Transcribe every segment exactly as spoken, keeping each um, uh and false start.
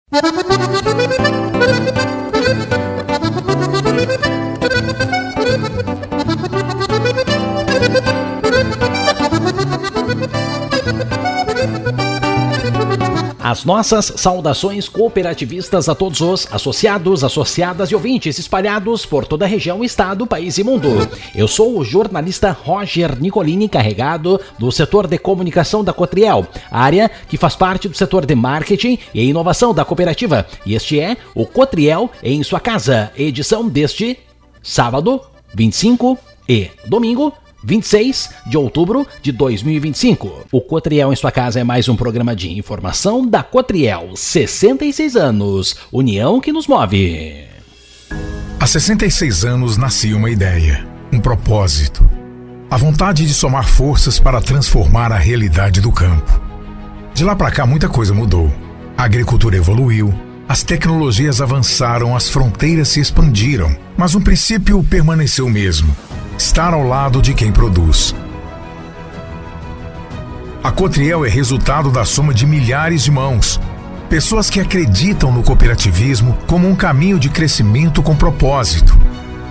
As nossas saudações cooperativistas a todos os associados, associadas e ouvintes espalhados por toda a região, estado, país e mundo. Eu sou o jornalista Roger Nicolini, encarregado do setor de comunicação da Cotriel, área que faz parte do setor de marketing e inovação da cooperativa. E este é o Cotriel em sua casa, edição deste sábado, vinte e cinco e domingo, vinte e seis de outubro de dois mil e vinte e cinco. O Cotriel em sua casa é mais um programa de informação da Cotriel. sessenta e seis anos, união que nos move. Há sessenta e seis anos nascia uma ideia, um propósito. A vontade de somar forças para transformar a realidade do campo. De lá para cá muita coisa mudou. A agricultura evoluiu, as tecnologias avançaram, as fronteiras se expandiram. Mas um princípio permaneceu o mesmo: estar ao lado de quem produz. A Cotriel é resultado da soma de milhares de mãos. Pessoas que acreditam no cooperativismo como um caminho de crescimento com propósito.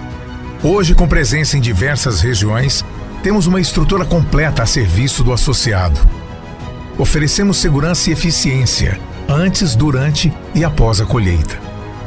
Hoje, com presença em diversas regiões, temos uma estrutura completa a serviço do associado. Oferecemos segurança e eficiência, antes, durante e após a colheita.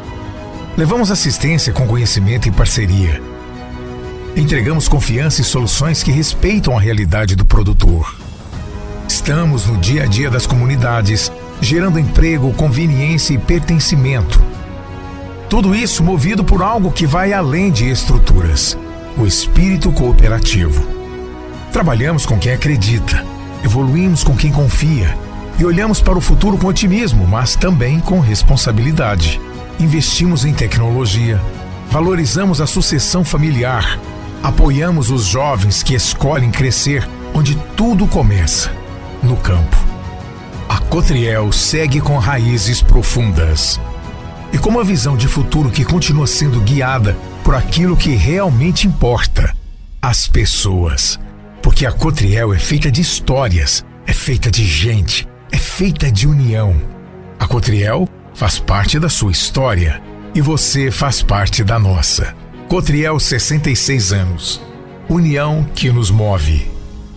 Levamos assistência com conhecimento e parceria. Entregamos confiança e soluções que respeitam a realidade do produtor. Estamos no dia a dia das comunidades, gerando emprego, conveniência e pertencimento. Tudo isso movido por algo que vai além de estruturas: o espírito cooperativo. Trabalhamos com quem acredita, evoluímos com quem confia e olhamos para o futuro com otimismo, mas também com responsabilidade. Investimos em tecnologia, valorizamos a sucessão familiar, apoiamos os jovens que escolhem crescer onde tudo começa, no campo. A Cotriel segue com raízes profundas e com uma visão de futuro que continua sendo guiada por aquilo que realmente importa: as pessoas. Porque a Cotriel é feita de histórias, é feita de gente, é feita de união. A Cotriel faz parte da sua história e você faz parte da nossa. Cotriel, sessenta e seis anos. União que nos move.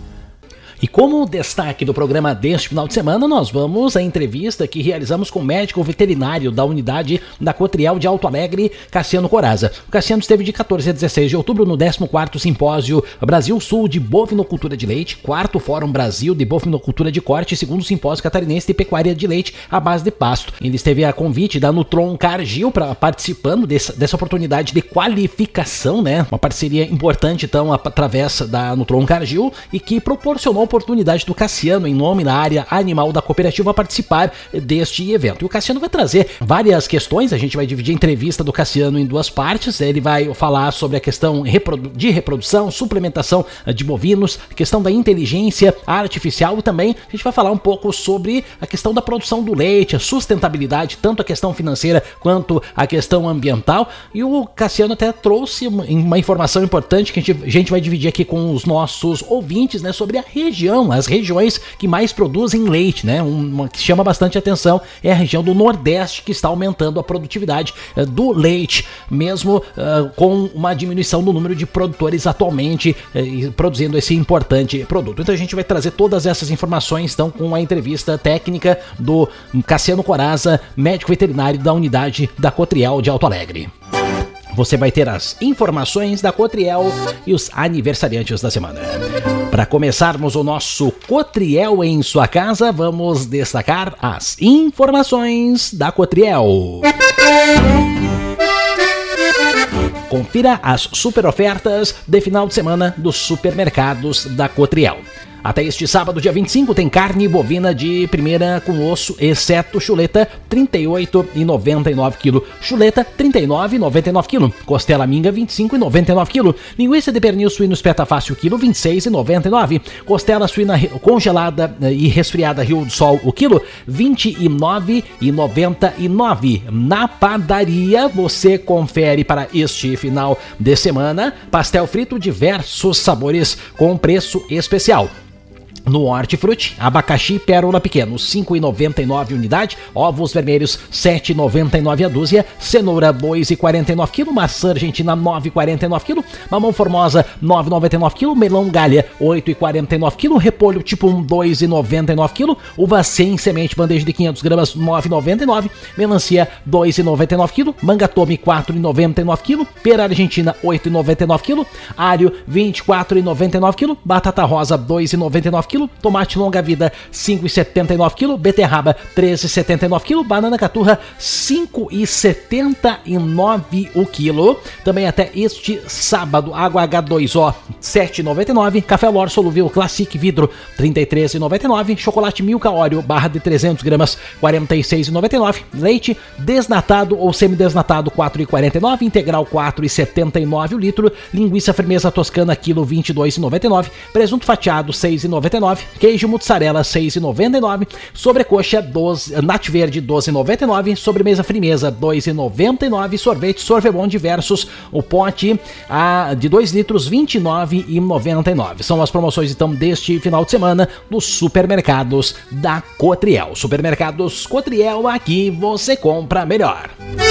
E como destaque do programa deste final de semana, nós vamos à entrevista que realizamos com o médico veterinário da unidade da Cotriel de Alto Alegre, Cassiano Coraza. O Cassiano esteve de quatorze a dezesseis de outubro no décimo quarto Simpósio Brasil Sul de Bovinocultura de Leite, quarto Fórum Brasil de Bovinocultura de Corte e segundo Simpósio Catarinense de Pecuária de Leite à base de pasto. Ele esteve a convite da Nutron Cargill para participando dessa, dessa oportunidade de qualificação, né? Uma parceria importante, então, através da Nutron Cargill, e que proporcionou oportunidade do Cassiano, em nome da área animal da cooperativa, a participar deste evento. E o Cassiano vai trazer várias questões. A gente vai dividir a entrevista do Cassiano em duas partes. Ele vai falar sobre a questão de reprodução, suplementação de bovinos, a questão da inteligência artificial, e também a gente vai falar um pouco sobre a questão da produção do leite, a sustentabilidade, tanto a questão financeira quanto a questão ambiental. E o Cassiano até trouxe uma informação importante que a gente, a gente vai dividir aqui com os nossos ouvintes, né, sobre a região, as regiões que mais produzem leite, né? Uma que chama bastante atenção é a região do Nordeste, que está aumentando a produtividade uh, do leite, mesmo uh, com uma diminuição do número de produtores atualmente uh, produzindo esse importante produto. Então a gente vai trazer todas essas informações, então, com a entrevista técnica do Cassiano Coraza, médico veterinário da unidade da Cotriel de Alto Alegre. Você vai ter as informações da Cotriel e os aniversariantes da semana. Para começarmos o nosso Cotriel em sua casa, vamos destacar as informações da Cotriel. Confira as super ofertas de final de semana dos supermercados da Cotriel. Até este sábado, dia vinte e cinco, tem carne bovina de primeira com osso, exceto chuleta, trinta e oito reais e noventa e nove centavos quilo. Chuleta, trinta e nove reais e noventa e nove centavos quilo. Costela minga, vinte e cinco reais e noventa e nove centavos quilo. Linguiça de pernil suíno espeta fácil quilo, vinte e seis reais e noventa e nove centavos. Costela suína congelada e resfriada Rio do Sol, o quilo, vinte e nove reais e noventa e nove centavos. Na padaria, você confere para este final de semana pastel frito diversos sabores com preço especial. No Hortifruti, abacaxi pérola pequeno, cinco reais e noventa e nove unidade, ovos vermelhos, sete reais e noventa e nove a dúzia, cenoura, dois reais e quarenta e nove quilo, maçã argentina, nove reais e quarenta e nove quilo, mamão formosa, nove reais e noventa e nove quilo, melão galha, oito reais e quarenta e nove quilo, repolho tipo um, dois reais e noventa e nove quilo, uva sem semente, bandeja de quinhentas gramas, nove reais e noventa e nove, melancia, dois reais e noventa e nove quilo, manga tome, quatro reais e noventa e nove quilo, pera argentina, oito reais e noventa e nove quilo, alho, vinte e quatro reais e noventa e nove quilo, batata rosa, dois reais e noventa e nove quilo, tomate longa vida, cinco reais e setenta e nove quilo, beterraba, três reais e setenta e nove quilo, banana caturra, cinco reais e setenta e nove o quilo. Também até este sábado, água H dois O, sete reais e noventa e nove, café Lor solúvel Classic vidro, trinta e três reais e noventa e nove, chocolate Milka Oreo, barra de trezentas gramas, quarenta e seis reais e noventa e nove, leite desnatado ou semidesnatado, quatro reais e quarenta e nove, integral quatro reais e setenta e nove o litro, linguiça firmeza toscana, quilo, vinte e dois reais e noventa e nove, presunto fatiado, seis reais e noventa e nove, queijo mussarela, seis reais e noventa e nove, sobrecoxa, doze, nat verde, doze reais e noventa e nove, sobremesa firmeza, dois reais e noventa e nove, sorvete Sorvebon diversos, o pote a, de dois litros, vinte e nove reais e noventa e nove. São as promoções então deste final de semana dos supermercados da Cotriel. Supermercados Cotriel, aqui você compra melhor.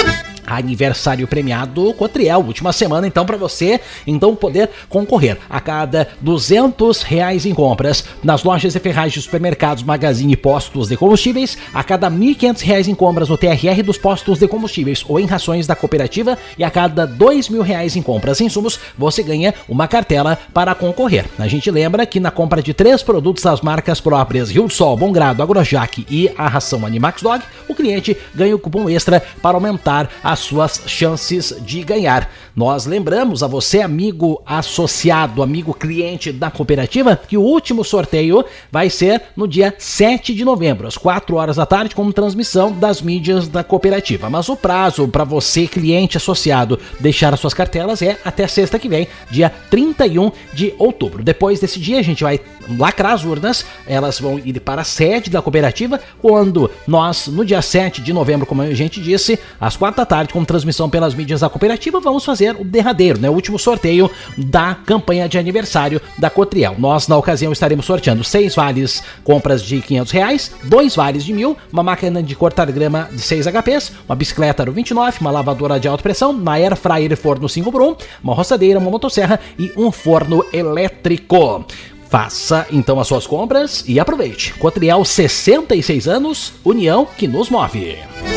Aniversário premiado Cotriel, última semana então para você então poder concorrer a cada duzentos reais em compras nas lojas de ferragens de supermercados, magazine e postos de combustíveis, a cada mil e quinhentos reais em compras no T R R dos postos de combustíveis ou em rações da cooperativa e a cada dois mil reais em compras em insumos, você ganha uma cartela para concorrer. A gente lembra que na compra de três produtos das marcas próprias Rio do Sol, Bom Grado, Agrojac e a ração Animax Dog, o cliente ganha o cupom extra para aumentar a as suas chances de ganhar. Nós lembramos a você, amigo associado, amigo cliente da cooperativa, que o último sorteio vai ser no dia sete de novembro, às quatro horas da tarde, com transmissão das mídias da cooperativa. Mas o prazo para você, cliente associado, deixar as suas cartelas é até sexta que vem, dia trinta e um de outubro. Depois desse dia, a gente vai lacrar as urnas, elas vão ir para a sede da cooperativa, quando nós, no dia sete de novembro, como a gente disse, às quatro da tarde, com transmissão pelas mídias da cooperativa, vamos fazer o derradeiro, né, o último sorteio da campanha de aniversário da Cotriel. Nós, na ocasião, estaremos sorteando seis vales compras de quinhentos reais, dois vales de mil, uma máquina de cortar grama de seis H Ps, uma bicicleta Aro vinte e nove, uma lavadora de alta pressão, uma air fryer forno cinco por um, uma roçadeira, uma motosserra e um forno elétrico. Faça então as suas compras e aproveite. Cotriel, sessenta e seis anos, união que nos move.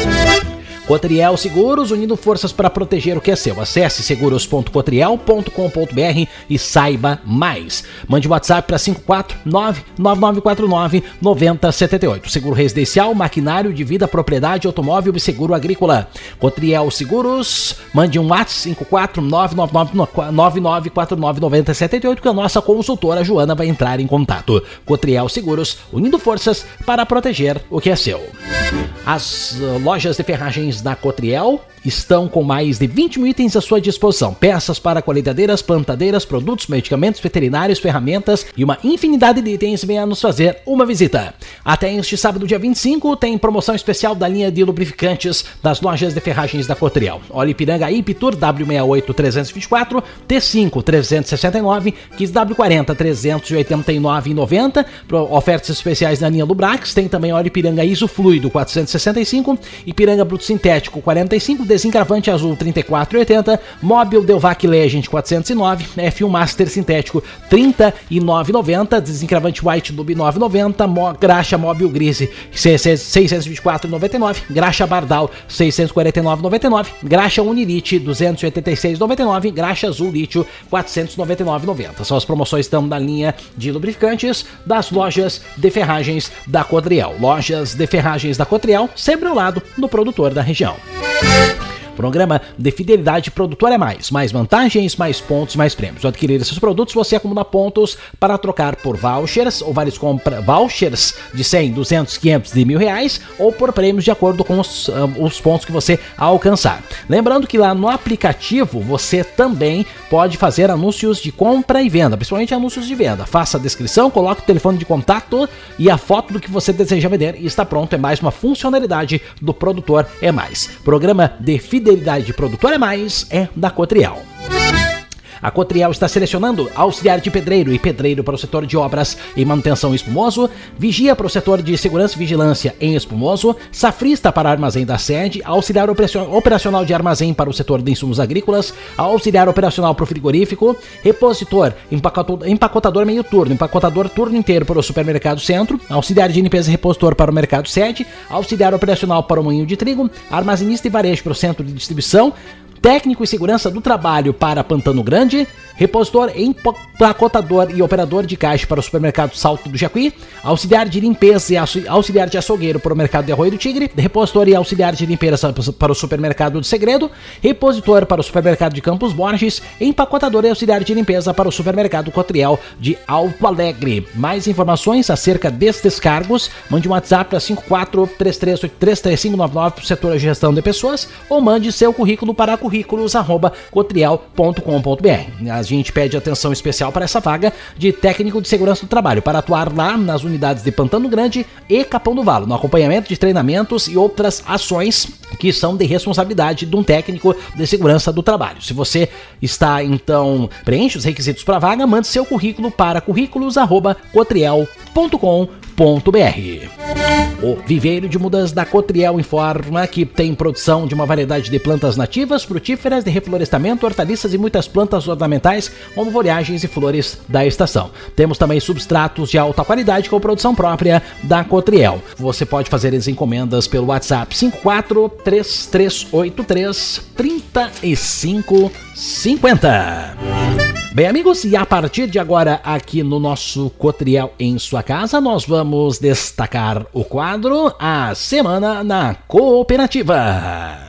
Cotriel Seguros, unindo forças para proteger o que é seu. Acesse seguros ponto cotriel ponto com ponto b r e saiba mais. Mande um WhatsApp para cinco quatro nove nove nove quatro nove nove zero sete oito. Seguro residencial, maquinário de vida, propriedade, automóvel e seguro agrícola. Cotriel Seguros, mande um WhatsApp cinco quatro nove nove nove nove quatro nove nove zero sete oito que a nossa consultora Joana vai entrar em contato. Cotriel Seguros, unindo forças para proteger o que é seu. As uh, lojas de ferragens da Cotriel estão com mais de vinte mil itens à sua disposição. Peças para colheitadeiras, plantadeiras, produtos, medicamentos, veterinários, ferramentas e uma infinidade de itens. Venha nos fazer uma visita. Até este sábado, dia vinte e cinco, tem promoção especial da linha de lubrificantes das lojas de ferragens da Cotriel. Óleo Ipiranga Ipitur W sessenta e oito trezentos e vinte e quatro, T cinco trezentos e sessenta e nove, Kiss W quarenta trezentos e oitenta e nove reais e noventa centavos. Ofertas especiais na linha Lubrax. Tem também óleo Ipiranga Iso Fluido quatrocentos e sessenta e cinco, Ipiranga Bruto Sintético quarenta e cinco, desencravante azul trinta e quatro reais e oitenta centavos, Mobil Delvac Legend quatrocentos e nove, F um Master Sintético trinta e nove reais e noventa centavos, desencravante White Lube nove reais e noventa centavos, graxa Mobil Grise seiscentos e vinte e quatro reais e noventa e nove centavos, graxa Bardal seiscentos e quarenta e nove reais e noventa e nove centavos, graxa Unilite duzentos e oitenta e seis reais e noventa e nove centavos, graxa Azul Lítio quatrocentos e noventa e nove reais e noventa centavos. São as promoções estão da linha de lubrificantes das lojas de ferragens da Cotriel. Lojas de ferragens da Cotriel, sempre ao lado do produtor da região. Programa de fidelidade Produtor é Mais. Mais vantagens, mais pontos, mais prêmios. Ao adquirir esses produtos, você acumula pontos para trocar por vouchers ou vários compra vouchers de cem, duzentos, quinhentos e mil reais ou por prêmios de acordo com os, um, os pontos que você alcançar. Lembrando que lá no aplicativo você também pode fazer anúncios de compra e venda, principalmente anúncios de venda. Faça a descrição, coloque o telefone de contato e a foto do que você deseja vender e está pronto. É mais uma funcionalidade do Produtor é Mais. Programa de fidelidade de Produtor é Mais é da Cotriel. A Cotriel está selecionando auxiliar de pedreiro e pedreiro para o setor de obras e manutenção espumoso, vigia para o setor de segurança e vigilância em espumoso, safrista para armazém da sede, auxiliar operacional de armazém para o setor de insumos agrícolas, auxiliar operacional para o frigorífico, repositor, empacotador meio turno, empacotador turno inteiro para o supermercado centro, auxiliar de limpeza e repositor para o mercado sede, auxiliar operacional para o moinho de trigo, armazenista e varejo para o centro de distribuição, técnico e segurança do trabalho para Pantano Grande, repositor, empacotador e operador de caixa para o supermercado Salto do Jacuí, auxiliar de limpeza e auxiliar de açougueiro para o mercado de Arroio do Tigre, repositor e auxiliar de limpeza para o supermercado do Segredo, repositor para o supermercado de Campos Borges, empacotador e auxiliar de limpeza para o supermercado Cotriel de Alto Alegre. Mais informações acerca destes cargos, mande um WhatsApp para cinco quatro três três oito três três cinco nove nove para o setor de gestão de pessoas ou mande seu currículo para currículos arroba cotriel ponto com ponto b r. A gente pede atenção especial para essa vaga de técnico de segurança do trabalho, para atuar lá nas unidades de Pantano Grande e Capão do Valo, no acompanhamento de treinamentos e outras ações que são de responsabilidade de um técnico de segurança do trabalho. Se você está, então, preenche os requisitos para a vaga, mande seu currículo para currículos arroba cotriel ponto com ponto b r. O Viveiro de Mudas da Cotriel informa que tem produção de uma variedade de plantas nativas, frutíferas, de reflorestamento, hortaliças e muitas plantas ornamentais, como folhagens e flores da estação. Temos também substratos de alta qualidade com produção própria da Cotriel. Você pode fazer as encomendas pelo WhatsApp cinco quatro três três oito três três cinco cinco zero. Bem, amigos, e a partir de agora, aqui no nosso Cotriel em sua casa, nós vamos destacar o quadro A Semana na Cooperativa.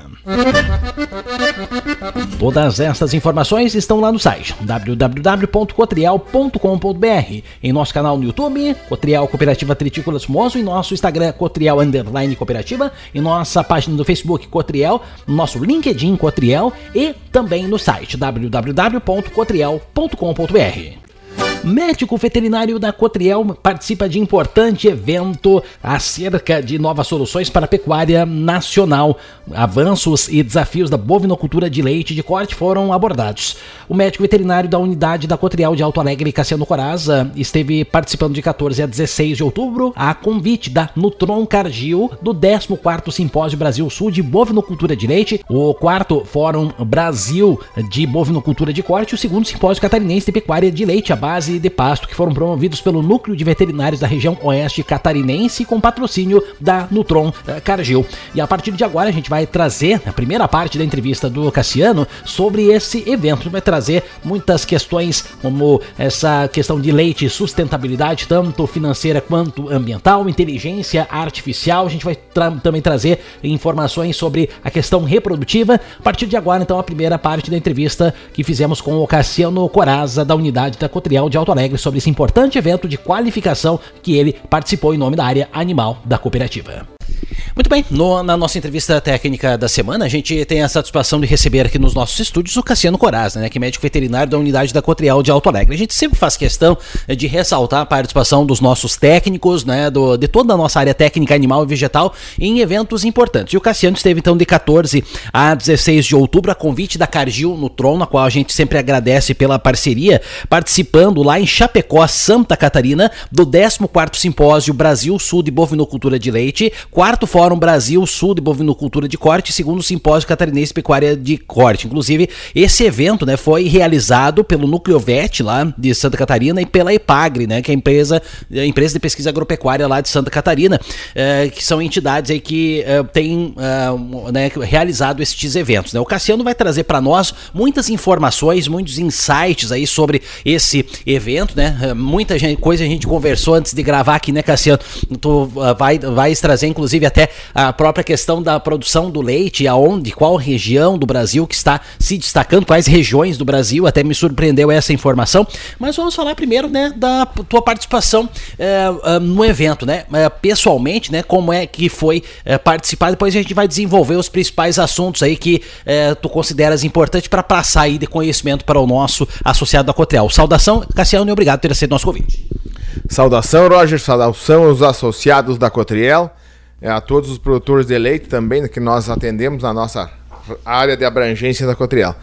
Todas estas informações estão lá no site w w w ponto cotriel ponto com ponto b r, em nosso canal no YouTube, Cotriel Cooperativa Tritícola Espumoso, em nosso Instagram, Cotriel Underline Cooperativa, em nossa página do Facebook, Cotriel, no nosso LinkedIn, Cotriel, e também no site w w w ponto cotriel ponto com ponto b r. Médico veterinário da Cotriel participa de importante evento acerca de novas soluções para a pecuária nacional. Avanços e desafios da bovinocultura de leite de corte foram abordados. O médico veterinário da unidade da Cotriel de Alto Alegre, Cassiano Coraza, esteve participando de quatorze a dezesseis de outubro a convite da Nutron Cargill do décimo quarto Simpósio Brasil Sul de Bovinocultura de Leite, o quarto Fórum Brasil de Bovinocultura de Corte e o segundo Simpósio Catarinense de Pecuária de Leite à base de pasto, que foram promovidos pelo Núcleo de Veterinários da região oeste catarinense com patrocínio da Nutron Cargill. E a partir de agora a gente vai trazer a primeira parte da entrevista do Cassiano sobre esse evento. Vai trazer muitas questões como essa questão de leite e sustentabilidade, tanto financeira quanto ambiental, inteligência artificial. A gente vai tra- também trazer informações sobre a questão reprodutiva. A partir de agora, então, a primeira parte da entrevista que fizemos com o Cassiano Coraza, da unidade da Cotriel de Alto Alegre, sobre esse importante evento de qualificação que ele participou em nome da área animal da cooperativa. Muito bem, no, na nossa entrevista técnica da semana, a gente tem a satisfação de receber aqui nos nossos estúdios o Cassiano Coraza, né, que é médico veterinário da unidade da Cotriel de Alto Alegre. A gente sempre faz questão de ressaltar a participação dos nossos técnicos, né, do, de toda a nossa área técnica animal e vegetal em eventos importantes. E o Cassiano esteve então de quatorze a dezesseis de outubro a convite da Cargill Nutron, na qual a gente sempre agradece pela parceria, participando lá em Chapecó, Santa Catarina, do décimo quarto Simpósio Brasil Sul de Bovinocultura de Leite, quarto Fórum Brasil Sul de Bovinocultura de Corte, segundo Simpósio Catarinense de Pecuária de Corte. Inclusive, esse evento, né, foi realizado pelo Núcleo Vet lá de Santa Catarina e pela EPAGRE, né, que é a empresa, a empresa de pesquisa agropecuária lá de Santa Catarina, eh, que são entidades aí que eh, têm eh, né, realizado estes eventos, né. O Cassiano vai trazer para nós muitas informações, muitos insights aí sobre esse evento, né. Muita gente, coisa a gente conversou antes de gravar aqui, né, Cassiano? Tu uh, vai, vai trazer, inclusive, até a própria questão da produção do leite, aonde, qual região do Brasil que está se destacando, quais regiões do Brasil, até me surpreendeu essa informação. Mas vamos falar primeiro, né, da tua participação é, no evento, né, pessoalmente, né, como é que foi é, participar. Depois a gente vai desenvolver os principais assuntos aí que é, tu consideras importante para passar aí de conhecimento para o nosso associado da Cotriel. Saudação, Cassiano, e obrigado por ter aceito nosso convite. Saudação, Roger, saudação aos associados da Cotriel, a todos os produtores de leite também que nós atendemos na nossa área de abrangência da Cotriel.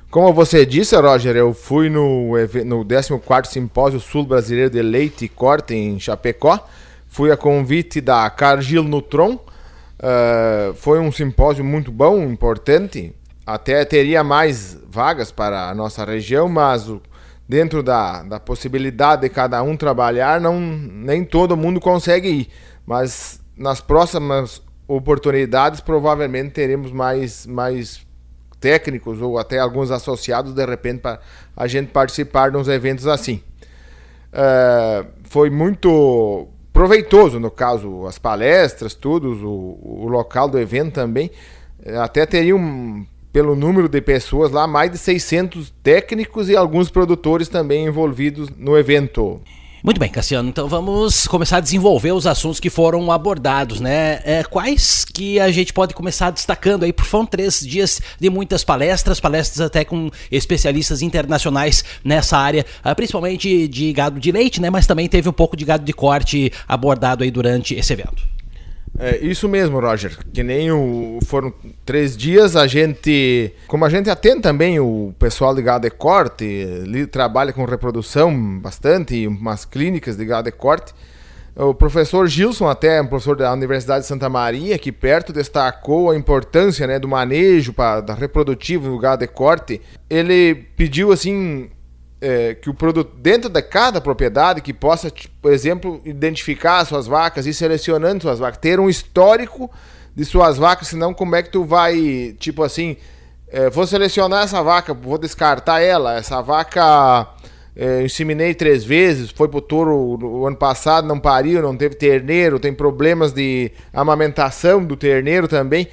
Como você disse, Roger, eu fui no, no décimo quarto Simpósio Sul Brasileiro de Leite e Corte em Chapecó. Fui a convite da Cargill Nutron. Uh, foi um simpósio muito bom, importante. Até teria mais vagas para a nossa região, mas dentro da, da possibilidade de cada um trabalhar, não, nem todo mundo consegue ir. Mas nas próximas oportunidades, provavelmente teremos mais, mais técnicos ou até alguns associados, de repente, para a gente participar de uns eventos assim. Uh, foi muito proveitoso, no caso, as palestras, tudo, o, o local do evento também. Até teriam, pelo número de pessoas lá, mais de seiscentos técnicos e alguns produtores também envolvidos no evento. Muito bem, Cassiano, então vamos começar a desenvolver os assuntos que foram abordados, né? É, quais que a gente pode começar destacando aí? Porque foram três dias de muitas palestras, palestras até com especialistas internacionais nessa área, principalmente de gado de leite, né? Mas também teve um pouco de gado de corte abordado aí durante esse evento. É isso mesmo, Roger, que nem o, foram três dias, a gente, como a gente atende também o pessoal de gado de corte, ele trabalha com reprodução bastante, umas clínicas de gado de corte, o professor Gilson, até um professor da Universidade de Santa Maria, aqui perto, destacou a importância, né, do manejo pra, da reprodutivo no gado de corte. Ele pediu assim... É, que o produto dentro de cada propriedade que possa, por exemplo, identificar as suas vacas e selecionando suas vacas, ter um histórico de suas vacas, senão como é que tu vai, tipo assim, é, vou selecionar essa vaca, vou descartar ela, essa vaca é, inseminei três vezes, foi pro touro no ano passado, não pariu, não teve terneiro, tem problemas de amamentação do terneiro também.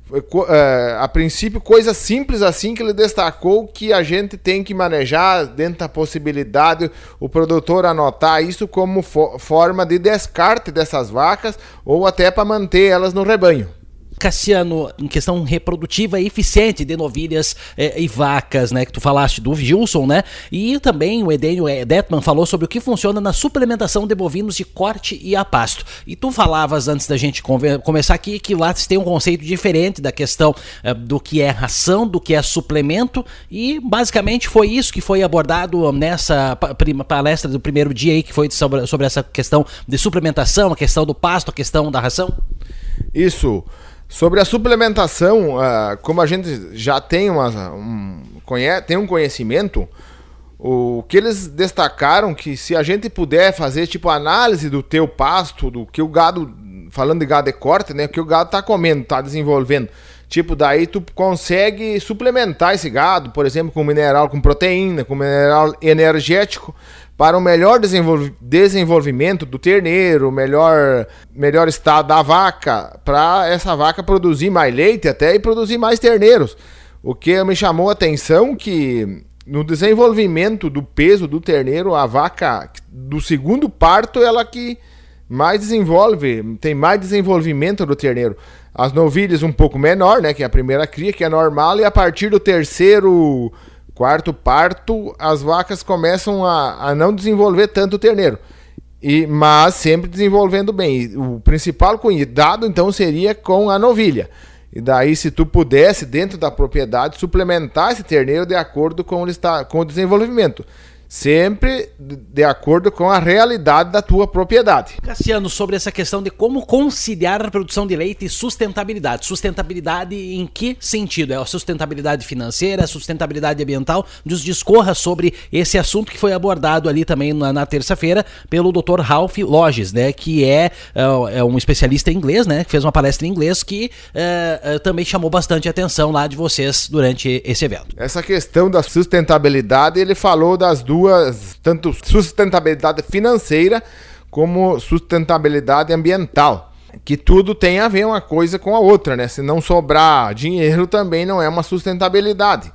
A princípio, coisa simples assim que ele destacou que a gente tem que manejar dentro da possibilidade, o produtor anotar isso como fo- forma de descarte dessas vacas ou até para manter elas no rebanho. Cassiano, em questão reprodutiva e eficiente de novilhas eh, e vacas, né, que tu falaste do Gilson, né, e também o Edenio Detman falou sobre o que funciona na suplementação de bovinos de corte e a pasto. E tu falavas antes da gente conver- começar aqui que lá tem um conceito diferente da questão eh, do que é ração, do que é suplemento, e basicamente foi isso que foi abordado nessa pa- prima- palestra do primeiro dia aí, que foi sobre, sobre essa questão de suplementação, a questão do pasto, a questão da ração. Isso. Sobre a suplementação, uh, como a gente já tem, uma, um, conhe- tem um conhecimento, o que eles destacaram que se a gente puder fazer tipo análise do teu pasto, do que o gado, falando de gado de corte, né, o que o gado está comendo, está desenvolvendo, tipo daí tu consegue suplementar esse gado, por exemplo, com mineral, com proteína, com mineral energético, para o melhor desenvolv- desenvolvimento do terneiro, melhor, melhor estado da vaca, para essa vaca produzir mais leite até e produzir mais terneiros. O que me chamou a atenção que no desenvolvimento do peso do terneiro, a vaca do segundo parto, ela que mais desenvolve, tem mais desenvolvimento do terneiro. As novilhas um pouco menor, né, que é a primeira cria, que é normal, e a partir do terceiro... quarto parto, as vacas começam a, a não desenvolver tanto o terneiro, e, mas sempre desenvolvendo bem. O principal cuidado, então, seria com a novilha. E daí, se tu pudesse, dentro da propriedade, suplementar esse terneiro de acordo com, ele está, com o desenvolvimento. Sempre de acordo com a realidade da tua propriedade. Cassiano, sobre essa questão de como conciliar a produção de leite e sustentabilidade. Sustentabilidade em que sentido? É a sustentabilidade financeira, a sustentabilidade ambiental? Nos discorra sobre esse assunto que foi abordado ali também na, na terça-feira pelo doutor Ralph Lodges, né, que é, é um especialista em inglês, né, que fez uma palestra em inglês que é, é, também chamou bastante atenção lá de vocês durante esse evento. Essa questão da sustentabilidade, ele falou das duas Duas, tanto sustentabilidade financeira como sustentabilidade ambiental, que tudo tem a ver uma coisa com a outra, né? Se não sobrar dinheiro também não é uma sustentabilidade.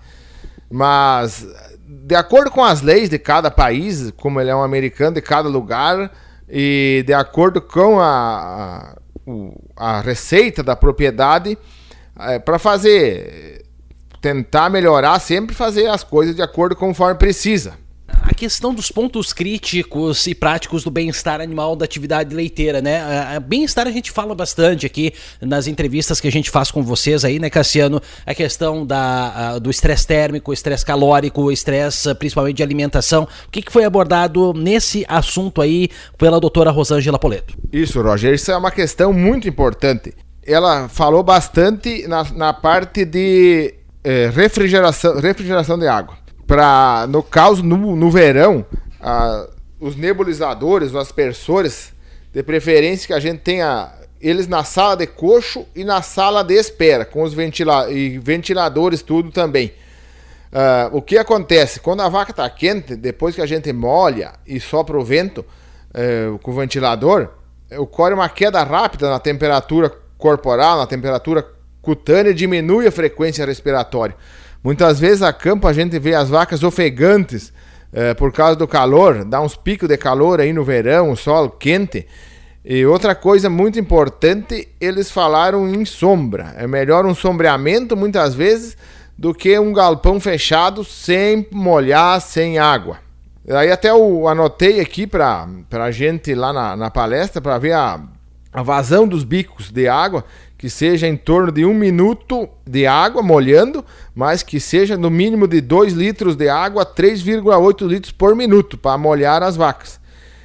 Mas de acordo com as leis de cada país, como ele é um americano de cada lugar, e de acordo com a, a, a receita da propriedade, é, para fazer, tentar melhorar, sempre fazer as coisas de acordo com conforme precisa. a questão dos pontos críticos e práticos do bem-estar animal da atividade leiteira, né? Bem-estar a gente fala bastante aqui nas entrevistas que a gente faz com vocês aí, né, Cassiano? A questão da, do estresse térmico, estresse calórico, estresse principalmente de alimentação. O que, que foi abordado nesse assunto aí pela doutora Rosângela Poletto? Isso, Roger, isso é uma questão muito importante. Ela falou bastante na, na parte de eh, refrigeração, refrigeração de água. Pra, no caso, no, no verão, ah, os nebulizadores, os aspersores, de preferência que a gente tenha eles na sala de coxo e na sala de espera, com os ventila- e ventiladores, tudo também. Ah, o que acontece? Quando a vaca está quente, depois que a gente molha e sopra o vento eh, com o ventilador, ocorre uma queda rápida na temperatura corporal, na temperatura cutânea, e diminui a frequência respiratória. Muitas vezes a campo a gente vê as vacas ofegantes eh, por causa do calor, dá uns picos de calor aí no verão, o sol quente. E outra coisa muito importante, eles falaram em sombra. É melhor um sombreamento muitas vezes do que um galpão fechado sem molhar, sem água. Aí até eu anotei aqui para a gente lá na, na palestra para ver a, a vazão dos bicos de água, que seja em torno de um minuto de água molhando, mas que seja no mínimo de dois litros de água a três vírgula oito litros por minuto para molhar as vacas.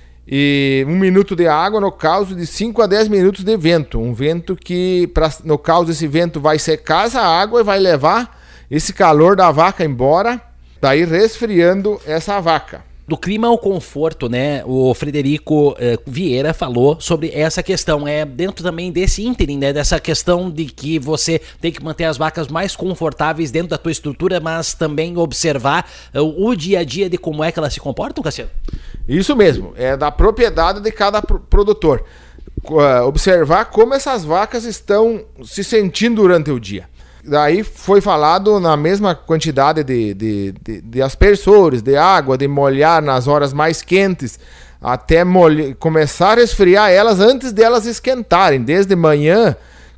E um minuto de água no caso de cinco a dez minutos de vento. Um vento que, pra, no caso esse vento vai secar essa água e vai levar esse calor da vaca embora, daí resfriando essa vaca. Do clima ao conforto, né? O Frederico eh, Vieira falou sobre essa questão. É dentro também desse ínterim, né? Dessa questão de que você tem que manter as vacas mais confortáveis dentro da tua estrutura, mas também observar uh, o dia a dia de como é que elas se comportam, Cassiano? Isso mesmo. É da propriedade de cada pro- produtor. Uh, observar como essas vacas estão se sentindo durante o dia. Daí foi falado na mesma quantidade de, de, de, de aspersores, de água, de molhar nas horas mais quentes, até molhe, começar a esfriar elas antes de elas esquentarem. Desde manhã,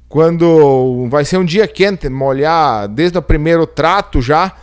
quando vai ser um dia quente, molhar desde o primeiro trato já,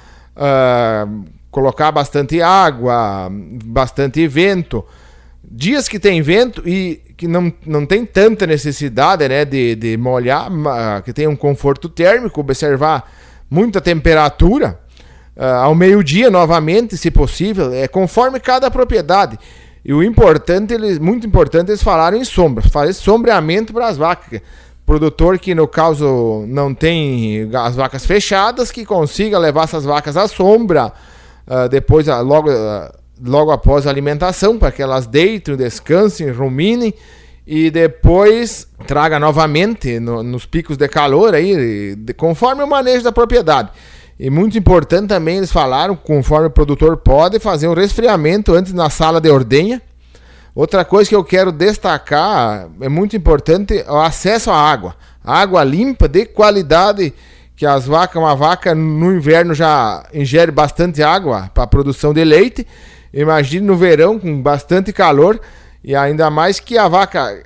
uh, colocar bastante água, bastante vento. Dias que tem vento e que não, não tem tanta necessidade, né, de, de molhar, que tem um conforto térmico, observar muita temperatura, uh, ao meio-dia novamente, se possível, é conforme cada propriedade. E o importante, eles, muito importante, eles falaram em sombra, fazer sombreamento para as vacas. Produtor que, no caso, não tem as vacas fechadas, que consiga levar essas vacas à sombra, uh, depois, uh, logo... Uh, logo após a alimentação, para que elas deitem, descansem, ruminem e depois traga novamente no, nos picos de calor aí, de, conforme o manejo da propriedade. E muito importante também, eles falaram, conforme o produtor pode, fazer um resfriamento antes na sala de ordenha. Outra coisa que eu quero destacar, é muito importante, o acesso à água. Água limpa, de qualidade, que as vacas, uma vaca no inverno já ingere bastante água para a produção de leite. Imagine no verão com bastante calor, e ainda mais que a vaca,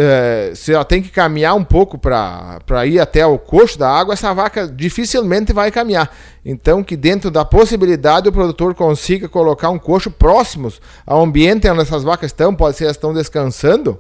é, se ela tem que caminhar um pouco para ir até o coxo da água, essa vaca dificilmente vai caminhar. Então que dentro da possibilidade o produtor consiga colocar um coxo próximos ao ambiente onde essas vacas estão, pode ser elas estão descansando,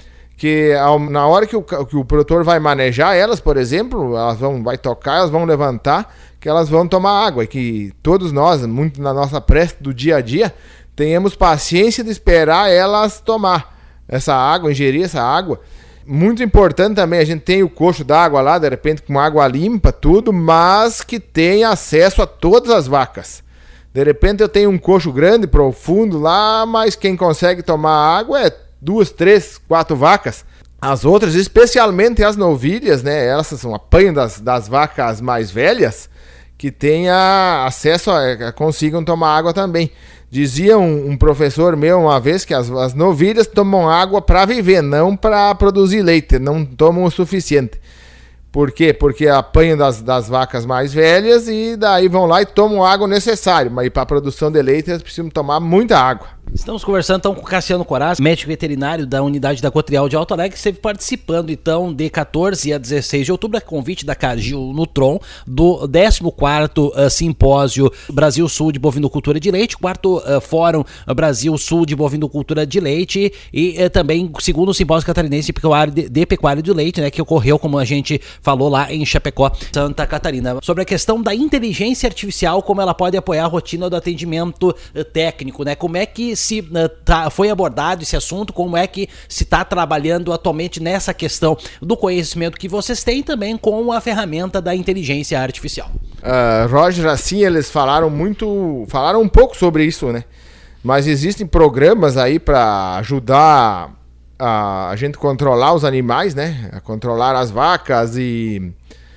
que ao, na hora que o, que o produtor vai manejar elas, por exemplo, elas vão vai tocar, elas vão levantar, que elas vão tomar água, e que todos nós, muito na nossa pressa do dia a dia, tenhamos paciência de esperar elas tomar essa água, ingerir essa água. Muito importante também, a gente tem o coxo d'água lá, de repente com água limpa, tudo, mas que tenha acesso a todas as vacas. De repente eu tenho um coxo grande, profundo lá, mas quem consegue tomar água é duas, três, quatro vacas. As outras, especialmente as novilhas, né, elas são apanho das, das vacas mais velhas, que tenha acesso, a, consigam tomar água também. Dizia um, um professor meu uma vez que as, as novilhas tomam água para viver, não para produzir leite, não tomam o suficiente. Por quê? Porque apanham das, das vacas mais velhas e daí vão lá e tomam a água necessária, mas para a produção de leite eles precisam tomar muita água. Estamos conversando então com o Cassiano Corazza, médico veterinário da unidade da Cotriel de Alto Alegre, que esteve participando então de quatorze a dezesseis de outubro, a convite da Cargill Nutron, do décimo quarto uh, Simpósio Brasil Sul de Bovinocultura de Leite, quarto uh, Fórum Brasil Sul de Bovinocultura de Leite e uh, também segundo o Simpósio Catarinense de Pecuária de, de Pecuária de Leite, né, que ocorreu, como a gente falou, lá em Chapecó, Santa Catarina. Sobre a questão da inteligência artificial, como ela pode apoiar a rotina do atendimento uh, técnico, né? Como é que se uh, tá, foi abordado esse assunto, como é que se está trabalhando atualmente nessa questão do conhecimento que vocês têm também com a ferramenta da inteligência artificial. Uh, Roger, assim, eles falaram muito, falaram um pouco sobre isso, né? Mas existem programas aí para ajudar a, a gente controlar os animais, né? A controlar as vacas e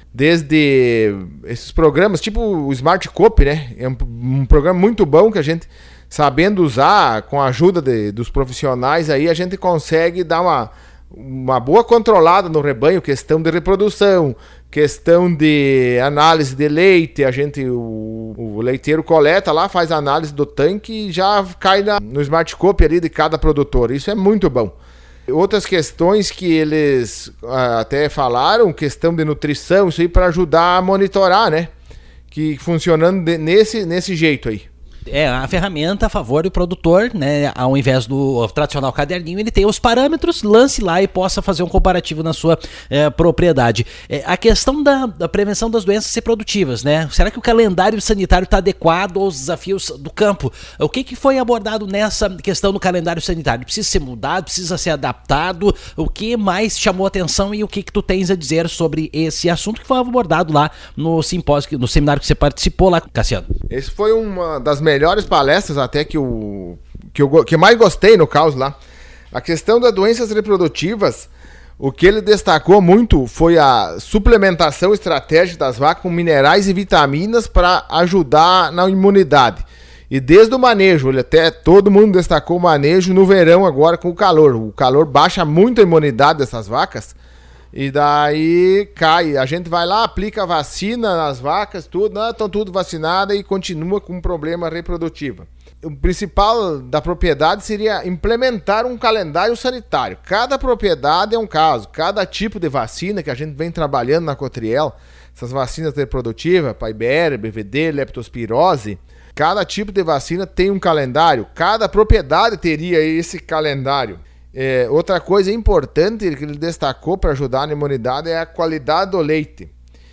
desde esses programas, tipo o Smart Cop, né? É um, um programa muito bom que a gente, sabendo usar, com a ajuda de, dos profissionais, aí a gente consegue dar uma, uma boa controlada no rebanho, questão de reprodução, questão de análise de leite, a gente, o, o leiteiro coleta lá, faz a análise do tanque e já cai na, no Smart Cop ali de cada produtor, isso é muito bom. Outras questões que eles ah, até falaram, questão de nutrição, isso aí para ajudar a monitorar, né? Que funcionando de, nesse, nesse jeito aí. É a ferramenta a favor do produtor, né? Ao invés do tradicional caderninho, ele tem os parâmetros, lance lá e possa fazer um comparativo na sua é, propriedade. É, a questão da, da prevenção das doenças reprodutivas, né? Será que o calendário sanitário está adequado aos desafios do campo? O que, que foi abordado nessa questão do calendário sanitário? Precisa ser mudado, precisa ser adaptado? O que mais chamou atenção e o que, que tu tens a dizer sobre esse assunto que foi abordado lá no simpósio, no seminário que você participou lá, Cassiano? Esse foi uma das melhores palestras até que eu, que eu que mais gostei no caso lá. A questão das doenças reprodutivas, o que ele destacou muito foi a suplementação estratégica das vacas com minerais e vitaminas para ajudar na imunidade. E desde o manejo, ele até todo mundo destacou o manejo no verão agora com o calor. O calor baixa muito a imunidade dessas vacas. E daí cai, a gente vai lá, aplica a vacina nas vacas, tudo, não, estão tudo vacinadas e continua com um problema reprodutivo. O principal da propriedade seria implementar um calendário sanitário. Cada propriedade é um caso, cada tipo de vacina que a gente vem trabalhando na Cotriel, essas vacinas reprodutivas, P A I B R, B V D, leptospirose, cada tipo de vacina tem um calendário, cada propriedade teria esse calendário. É, outra coisa importante que ele destacou para ajudar na imunidade é a qualidade do leite.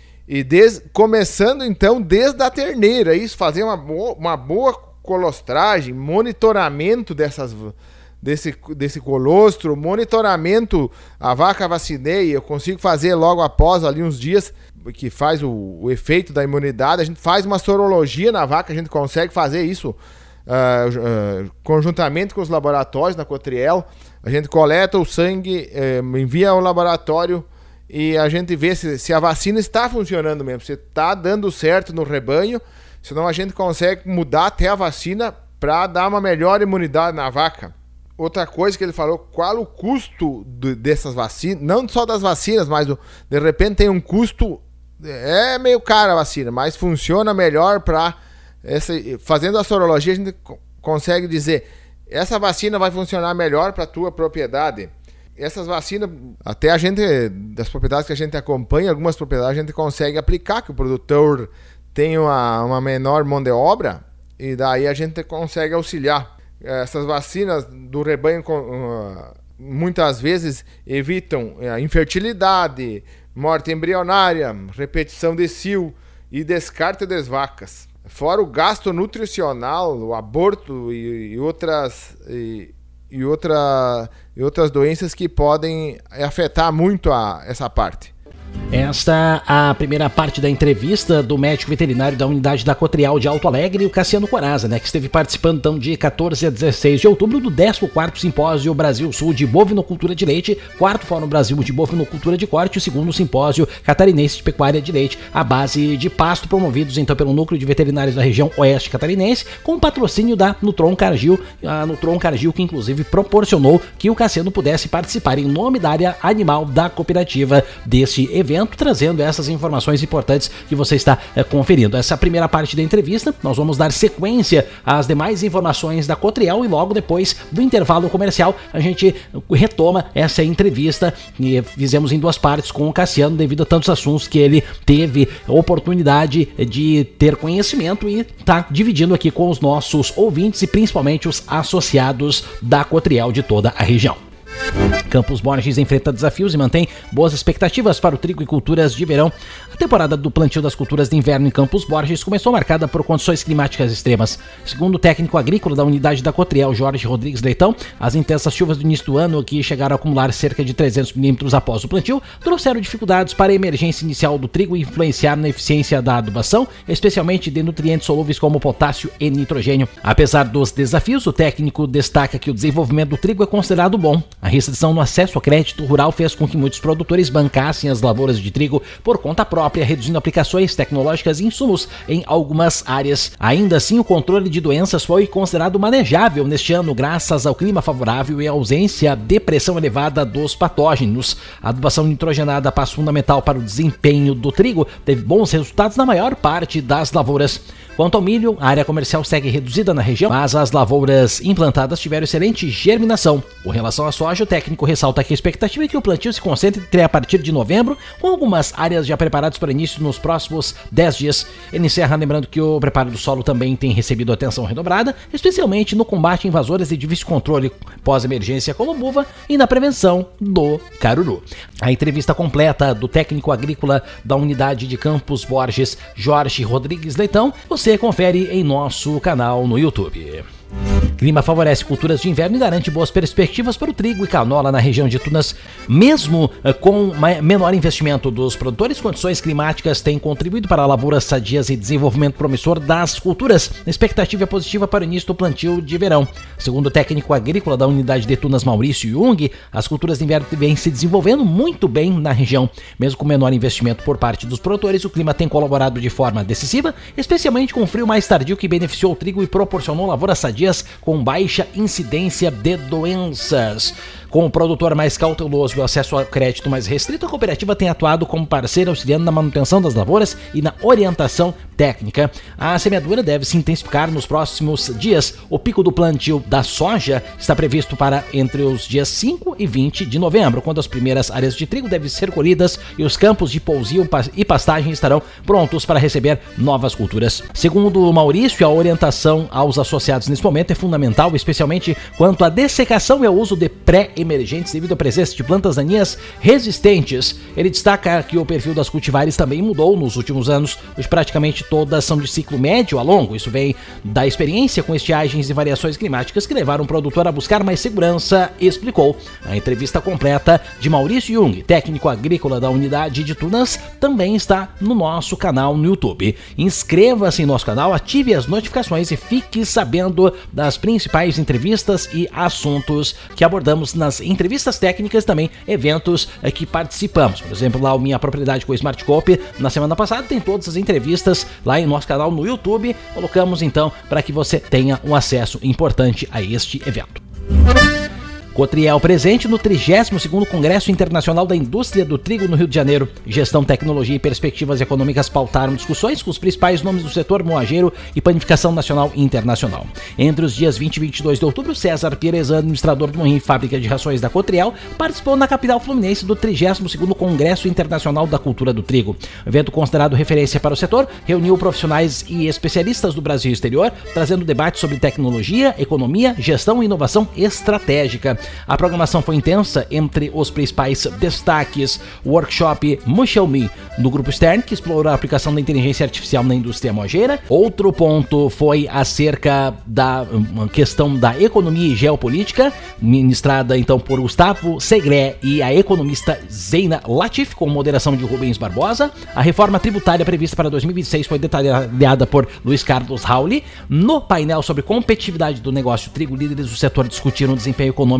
E des, começando então desde a terneira, isso, fazer uma boa, uma boa colostragem, monitoramento dessas, desse, desse colostro, monitoramento, a vaca vacinei, eu consigo fazer logo após ali uns dias, que faz o, o efeito da imunidade, a gente faz uma sorologia na vaca, a gente consegue fazer isso uh, uh, conjuntamente com os laboratórios na Cotriel. A gente coleta o sangue, eh, envia ao laboratório e a gente vê se, se a vacina está funcionando mesmo, se está dando certo no rebanho, senão a gente consegue mudar até a vacina para dar uma melhor imunidade na vaca. Outra coisa que ele falou, qual o custo do, dessas vacinas, não só das vacinas, mas do, de repente tem um custo, é meio caro a vacina, mas funciona melhor para, fazendo a sorologia a gente consegue dizer, essa vacina vai funcionar melhor para a tua propriedade. Essas vacinas, até a gente, das propriedades que a gente acompanha, algumas propriedades a gente consegue aplicar, que o produtor tem uma, uma menor mão de obra, e daí a gente consegue auxiliar. Essas vacinas do rebanho muitas vezes evitam a infertilidade, morte embrionária, repetição de cio e descarte das vacas. Fora o gasto nutricional, o aborto e, e, outras, e, e, outra, e outras doenças que podem afetar muito a, essa parte. Esta a primeira parte da entrevista do médico veterinário da unidade da Cotriel de Alto Alegre, o Cassiano Corazza, né, que esteve participando então de quatorze a dezesseis de outubro do décimo quarto Simpósio Brasil Sul de Bovinocultura de Leite, quarto Fórum Brasil de Bovinocultura de Corte e o segundo Simpósio Catarinense de Pecuária de Leite, à base de pasto, promovidos então pelo Núcleo de Veterinários da região Oeste Catarinense, com o patrocínio da Nutron Cargill, a Nutron Cargill que inclusive proporcionou que o Cassiano pudesse participar em nome da área animal da cooperativa desse evento, trazendo essas informações importantes que você está é, conferindo. Essa primeira parte da entrevista, nós vamos dar sequência às demais informações da Cotriel e logo depois do intervalo comercial a gente retoma essa entrevista que fizemos em duas partes com o Cassiano devido a tantos assuntos que ele teve oportunidade de ter conhecimento e está dividindo aqui com os nossos ouvintes e principalmente os associados da Cotriel de toda a região. Campos Borges enfrenta desafios e mantém boas expectativas para o trigo e culturas de verão. A temporada do plantio das culturas de inverno em Campos Borges começou marcada por condições climáticas extremas. Segundo o técnico agrícola da unidade da Cotriel, Jorge Rodrigues Leitão, as intensas chuvas do início do ano, que chegaram a acumular cerca de trezentos milímetros após o plantio, trouxeram dificuldades para a emergência inicial do trigo e influenciaram na eficiência da adubação, especialmente de nutrientes solúveis como potássio e nitrogênio. Apesar dos desafios, o técnico destaca que o desenvolvimento do trigo é considerado bom. A restrição no acesso ao crédito rural fez com que muitos produtores bancassem as lavouras de trigo por conta própria, reduzindo aplicações tecnológicas e insumos em algumas áreas. Ainda assim, o controle de doenças foi considerado manejável neste ano graças ao clima favorável e à ausência de pressão elevada dos patógenos. A adubação nitrogenada, passo fundamental para o desempenho do trigo, teve bons resultados na maior parte das lavouras. Quanto ao milho, a área comercial segue reduzida na região, mas as lavouras implantadas tiveram excelente germinação. Com relação à soja, o técnico ressalta que a expectativa é que o plantio se concentre a partir de novembro, com algumas áreas já preparadas para início nos próximos dez dias. Ele encerra lembrando que o preparo do solo também tem recebido atenção redobrada, especialmente no combate a invasores e difícil controle pós-emergência como buva e na prevenção do caruru. A entrevista completa do técnico agrícola da unidade de Campos Borges, Jorge Rodrigues Leitão, você confere em nosso canal no YouTube. Clima favorece culturas de inverno e garante boas perspectivas para o trigo e canola na região de Tunas. Mesmo com menor investimento dos produtores, condições climáticas têm contribuído para lavouras sadias e desenvolvimento promissor das culturas. A expectativa é positiva para o início do plantio de verão. Segundo o técnico agrícola da unidade de Tunas, Maurício Jung, as culturas de inverno vêm se desenvolvendo muito bem na região. Mesmo com menor investimento por parte dos produtores, o clima tem colaborado de forma decisiva, especialmente com o frio mais tardio que beneficiou o trigo e proporcionou lavouras sadias com baixa incidência de doenças. Com o produtor mais cauteloso e o acesso ao crédito mais restrito, a cooperativa tem atuado como parceira auxiliando na manutenção das lavouras e na orientação técnica. A semeadura deve se intensificar nos próximos dias. O pico do plantio da soja está previsto para entre os dias cinco e vinte de novembro, quando as primeiras áreas de trigo devem ser colhidas e os campos de pousio e pastagem estarão prontos para receber novas culturas. Segundo o Maurício, a orientação aos associados nesse momento é fundamental, especialmente quanto à dessecação e ao uso de pré emergentes devido à presença de plantas daninhas resistentes. Ele destaca que o perfil das cultivares também mudou nos últimos anos, pois praticamente todas são de ciclo médio a longo. Isso vem da experiência com estiagens e variações climáticas que levaram o produtor a buscar mais segurança, explicou. A entrevista completa de Maurício Jung, técnico agrícola da unidade de Tunas, também está no nosso canal no YouTube. Inscreva-se em nosso canal, ative as notificações e fique sabendo das principais entrevistas e assuntos que abordamos nas entrevistas técnicas, também eventos é, que participamos. Por exemplo, lá o Minha Propriedade com o Smart Coop, na semana passada tem todas as entrevistas lá em nosso canal no YouTube. Colocamos então para que você tenha um acesso importante a este evento. Cotriel presente no trigésimo segundo Congresso Internacional da Indústria do Trigo no Rio de Janeiro. Gestão, tecnologia e perspectivas econômicas pautaram discussões com os principais nomes do setor moageiro e panificação nacional e internacional. Entre os dias vinte e vinte e dois de outubro, César Pierezan, administrador do Moinho e Fábrica de Rações da Cotriel, participou na capital fluminense do trigésimo segundo Congresso Internacional da Cultura do Trigo. O evento, considerado referência para o setor, reuniu profissionais e especialistas do Brasil e exterior, trazendo debate sobre tecnologia, economia, gestão e inovação estratégica. A programação foi intensa, entre os principais destaques: o workshop Mushel Me, do Grupo Stern, que explorou a aplicação da inteligência artificial na indústria moageira. Outro ponto foi acerca da questão da economia e geopolítica, ministrada então por Gustavo Segré e a economista Zeina Latif, com moderação de Rubens Barbosa. A reforma tributária prevista para dois mil e vinte e seis foi detalhada por Luiz Carlos Rauli. No painel sobre competitividade do negócio trigo, líderes do setor discutiram o desempenho econômico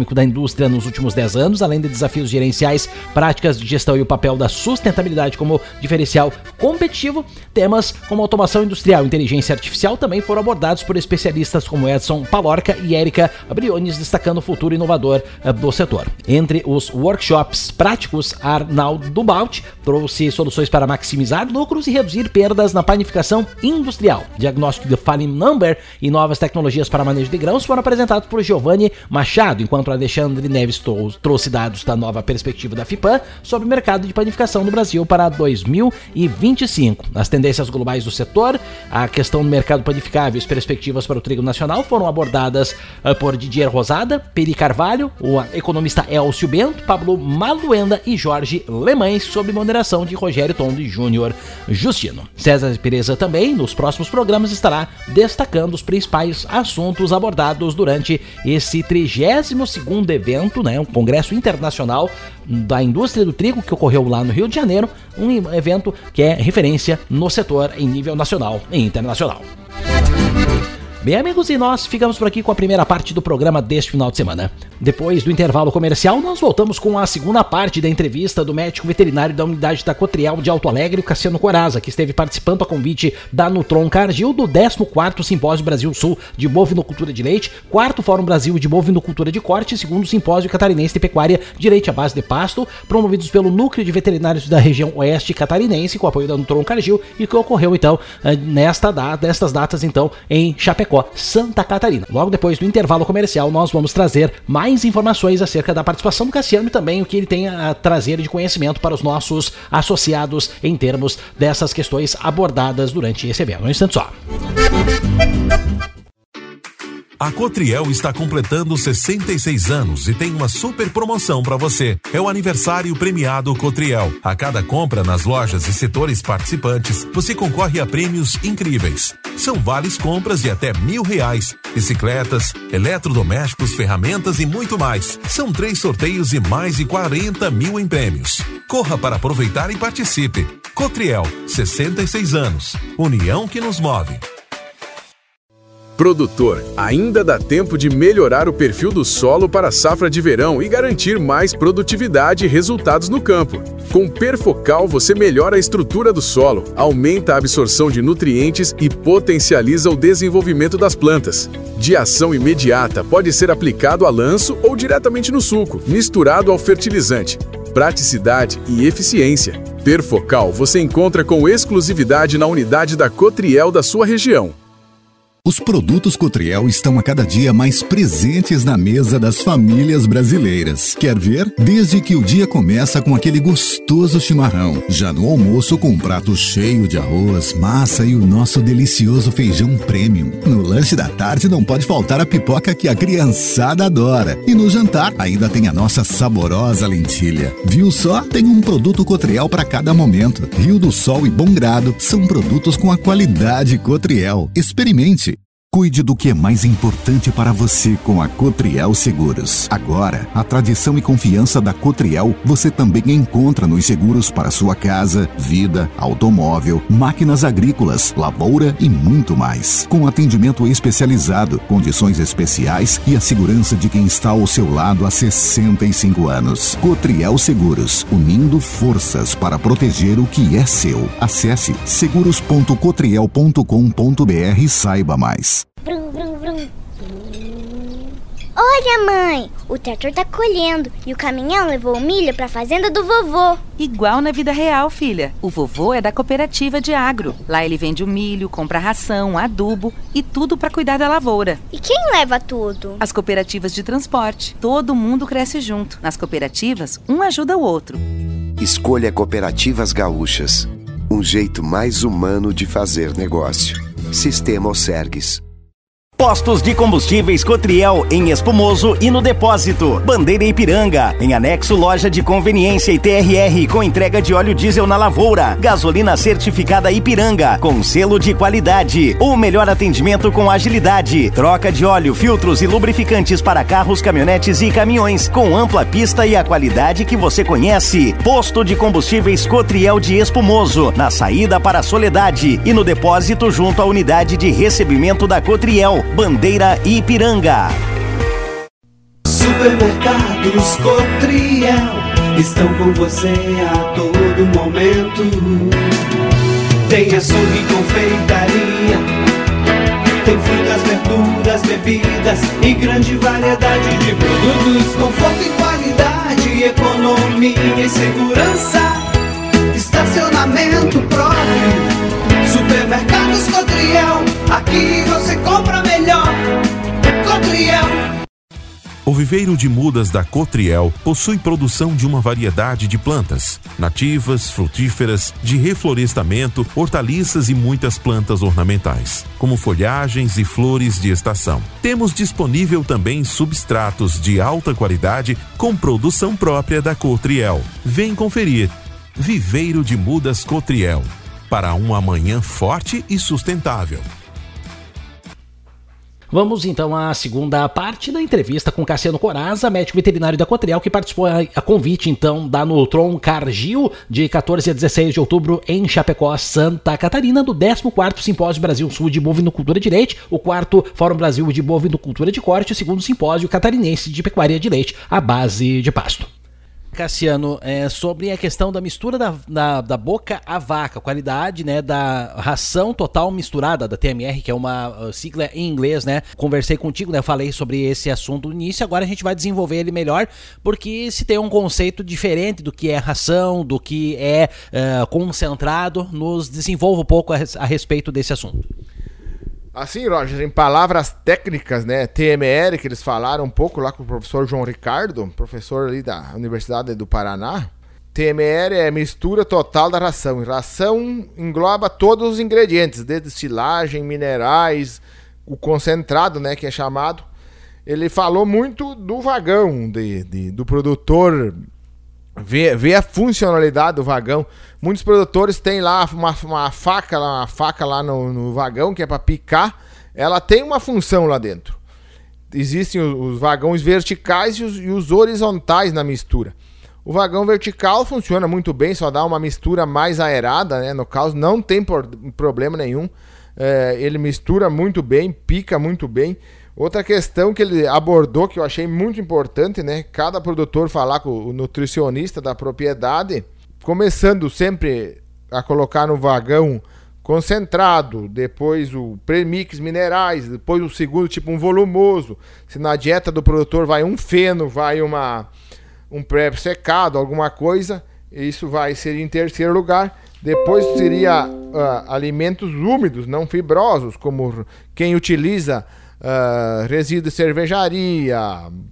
público da indústria nos últimos dez anos, além de desafios gerenciais, práticas de gestão e o papel da sustentabilidade como diferencial competitivo, temas como automação industrial e inteligência artificial também foram abordados por especialistas como Edson Palorca e Érica Briones, destacando o futuro inovador do setor. Entre os workshops práticos, Arnaldo Dubalt trouxe soluções para maximizar lucros e reduzir perdas na panificação industrial. Diagnóstico de falling number e novas tecnologias para manejo de grãos foram apresentados por Giovanni Machado, enquanto Alexandre Neves trouxe dados da nova perspectiva da FIPAM sobre o mercado de panificação no Brasil para dois mil e vinte e cinco. As tendências globais do setor, a questão do mercado panificável e as perspectivas para o trigo nacional foram abordadas uh, por Didier Rosada, Peri Carvalho, o economista Elcio Bento, Pablo Maluenda e Jorge Lemães, sob moderação de Rogério Tondo e Júnior Justino. César Pereza também, nos próximos programas, estará destacando os principais assuntos abordados durante esse trigésimo segundo evento, né, um congresso internacional da indústria do trigo que ocorreu lá no Rio de Janeiro, um evento que é referência no setor em nível nacional e internacional. Bem, amigos, e nós ficamos por aqui com a primeira parte do programa deste final de semana. Depois do intervalo comercial, nós voltamos com a segunda parte da entrevista do médico veterinário da unidade da Cotriel de Alto Alegre, Cassiano Coraza, que esteve participando a convite da Nutron Cargill do décimo quarto Simpósio Brasil-Sul de Bovinocultura de Leite, quarto Fórum Brasil de Bovinocultura de Corte e segundo Simpósio Catarinense de Pecuária de Leite à Base de Pasto, promovidos pelo Núcleo de Veterinários da região Oeste Catarinense, com apoio da Nutron Cargill, e que ocorreu, então, nesta data, nestas datas, então, em Chapecó, Santa Catarina. Logo depois do intervalo comercial, nós vamos trazer mais informações acerca da participação do Cassiano e também o que ele tem a trazer de conhecimento para os nossos associados em termos dessas questões abordadas durante esse evento. Um instante só. A Cotriel está completando sessenta e seis anos e tem uma super promoção para você. É o aniversário premiado Cotriel. A cada compra nas lojas e setores participantes, você concorre a prêmios incríveis. São vales compras de até mil reais, bicicletas, eletrodomésticos, ferramentas e muito mais. São três sorteios e mais de quarenta mil em prêmios. Corra para aproveitar e participe. Cotriel, sessenta e seis anos. União que nos move. Produtor, ainda dá tempo de melhorar o perfil do solo para a safra de verão e garantir mais produtividade e resultados no campo. Com Perfocal você melhora a estrutura do solo, aumenta a absorção de nutrientes e potencializa o desenvolvimento das plantas. De ação imediata, pode ser aplicado a lanço ou diretamente no sulco, misturado ao fertilizante. Praticidade e eficiência. Perfocal você encontra com exclusividade na unidade da Cotriel da sua região. Os produtos Cotriel estão a cada dia mais presentes na mesa das famílias brasileiras. Quer ver? Desde que o dia começa com aquele gostoso chimarrão, já no almoço com um prato cheio de arroz, massa e o nosso delicioso feijão premium. No lanche da tarde não pode faltar a pipoca que a criançada adora. E no jantar ainda tem a nossa saborosa lentilha. Viu só? Tem um produto Cotriel para cada momento. Rio do Sol e Bom Grado são produtos com a qualidade Cotriel. Experimente. Cuide do que é mais importante para você com a Cotriel Seguros. Agora, a tradição e confiança da Cotriel você também encontra nos seguros para sua casa, vida, automóvel, máquinas agrícolas, lavoura e muito mais. Com atendimento especializado, condições especiais e a segurança de quem está ao seu lado há sessenta e cinco anos. Cotriel Seguros, unindo forças para proteger o que é seu. Acesse seguros ponto cotriel ponto com ponto br e saiba mais. Brum, brum, brum. Olha, mãe, o trator tá colhendo e o caminhão levou o milho pra fazenda do vovô. Igual na vida real, filha. O vovô é da cooperativa de agro. Lá ele vende o milho, compra ração, adubo e tudo pra cuidar da lavoura. E quem leva tudo? As cooperativas de transporte. Todo mundo cresce junto. Nas cooperativas, um ajuda o outro. Escolha Cooperativas Gaúchas. Um jeito mais humano de fazer negócio. Sistema Osergues. Postos de combustíveis Cotriel em Espumoso e no Depósito. Bandeira Ipiranga. Em anexo, loja de conveniência e T R R com entrega de óleo diesel na lavoura. Gasolina certificada Ipiranga com selo de qualidade. O melhor atendimento com agilidade. Troca de óleo, filtros e lubrificantes para carros, caminhonetes e caminhões com ampla pista e a qualidade que você conhece. Posto de combustíveis Cotriel de Espumoso. Na saída para a Soledade e no Depósito junto à unidade de recebimento da Cotriel. Bandeira Ipiranga. Super Supermercados Cotriel estão com você a todo momento. Tem açougue e confeitaria, tem frutas, verduras, bebidas e grande variedade de produtos. Conforto e qualidade, economia e segurança, estacionamento próprio. Supermercados Cotriel, aqui você compra melhor. Cotriel. O viveiro de mudas da Cotriel possui produção de uma variedade de plantas, nativas, frutíferas, de reflorestamento, hortaliças e muitas plantas ornamentais, como folhagens e flores de estação. Temos disponível também substratos de alta qualidade com produção própria da Cotriel. Vem conferir. Viveiro de mudas Cotriel, para um amanhã forte e sustentável. Vamos então à segunda parte da entrevista com Cassiano Coraza, médico veterinário da Cotriel, que participou a, a convite então da Nutron Cargill de quatorze a dezesseis de outubro em Chapecó, Santa Catarina, do décimo quarto Simpósio Brasil Sul de Bovinocultura de Leite, o quarto Fórum Brasil de Bovinocultura de Corte e o segundo Simpósio Catarinense de Pecuária de Leite à base de pasto. Cassiano, é, sobre a questão da mistura da, da, da boca à vaca, qualidade, né, da ração total misturada, da T M R, que é uma uh, sigla em inglês, né? Conversei contigo, né? Falei sobre esse assunto no início, agora a gente vai desenvolver ele melhor, porque se tem um conceito diferente do que é ração, do que é uh, concentrado, nos desenvolva um pouco a, a respeito desse assunto. Assim, Roger, em palavras técnicas, né, T M R, que eles falaram um pouco lá com o professor João Ricardo, professor ali da Universidade do Paraná, T M R é mistura total da ração. E ração engloba todos os ingredientes, desde silagem, minerais, o concentrado, né, que é chamado. Ele falou muito do vagão, de, de, do produtor, ver, ver a funcionalidade do vagão. Muitos produtores têm lá uma, uma faca, uma faca lá no, no vagão, que é para picar. Ela tem uma função lá dentro. Existem os, os vagões verticais e os, e os horizontais na mistura. O vagão vertical funciona muito bem, só dá uma mistura mais aerada, né? No caso, não tem por, problema nenhum. É, ele mistura muito bem, pica muito bem. Outra questão que ele abordou, que eu achei muito importante, né? Cada produtor falar com o nutricionista da propriedade, começando sempre a colocar no vagão concentrado, depois o premix minerais, depois o segundo tipo um volumoso. Se na dieta do produtor vai um feno, vai uma, um pré-secado, alguma coisa, isso vai ser em terceiro lugar. Depois seria uh, alimentos úmidos, não fibrosos, como quem utiliza uh, resíduo de cervejaria.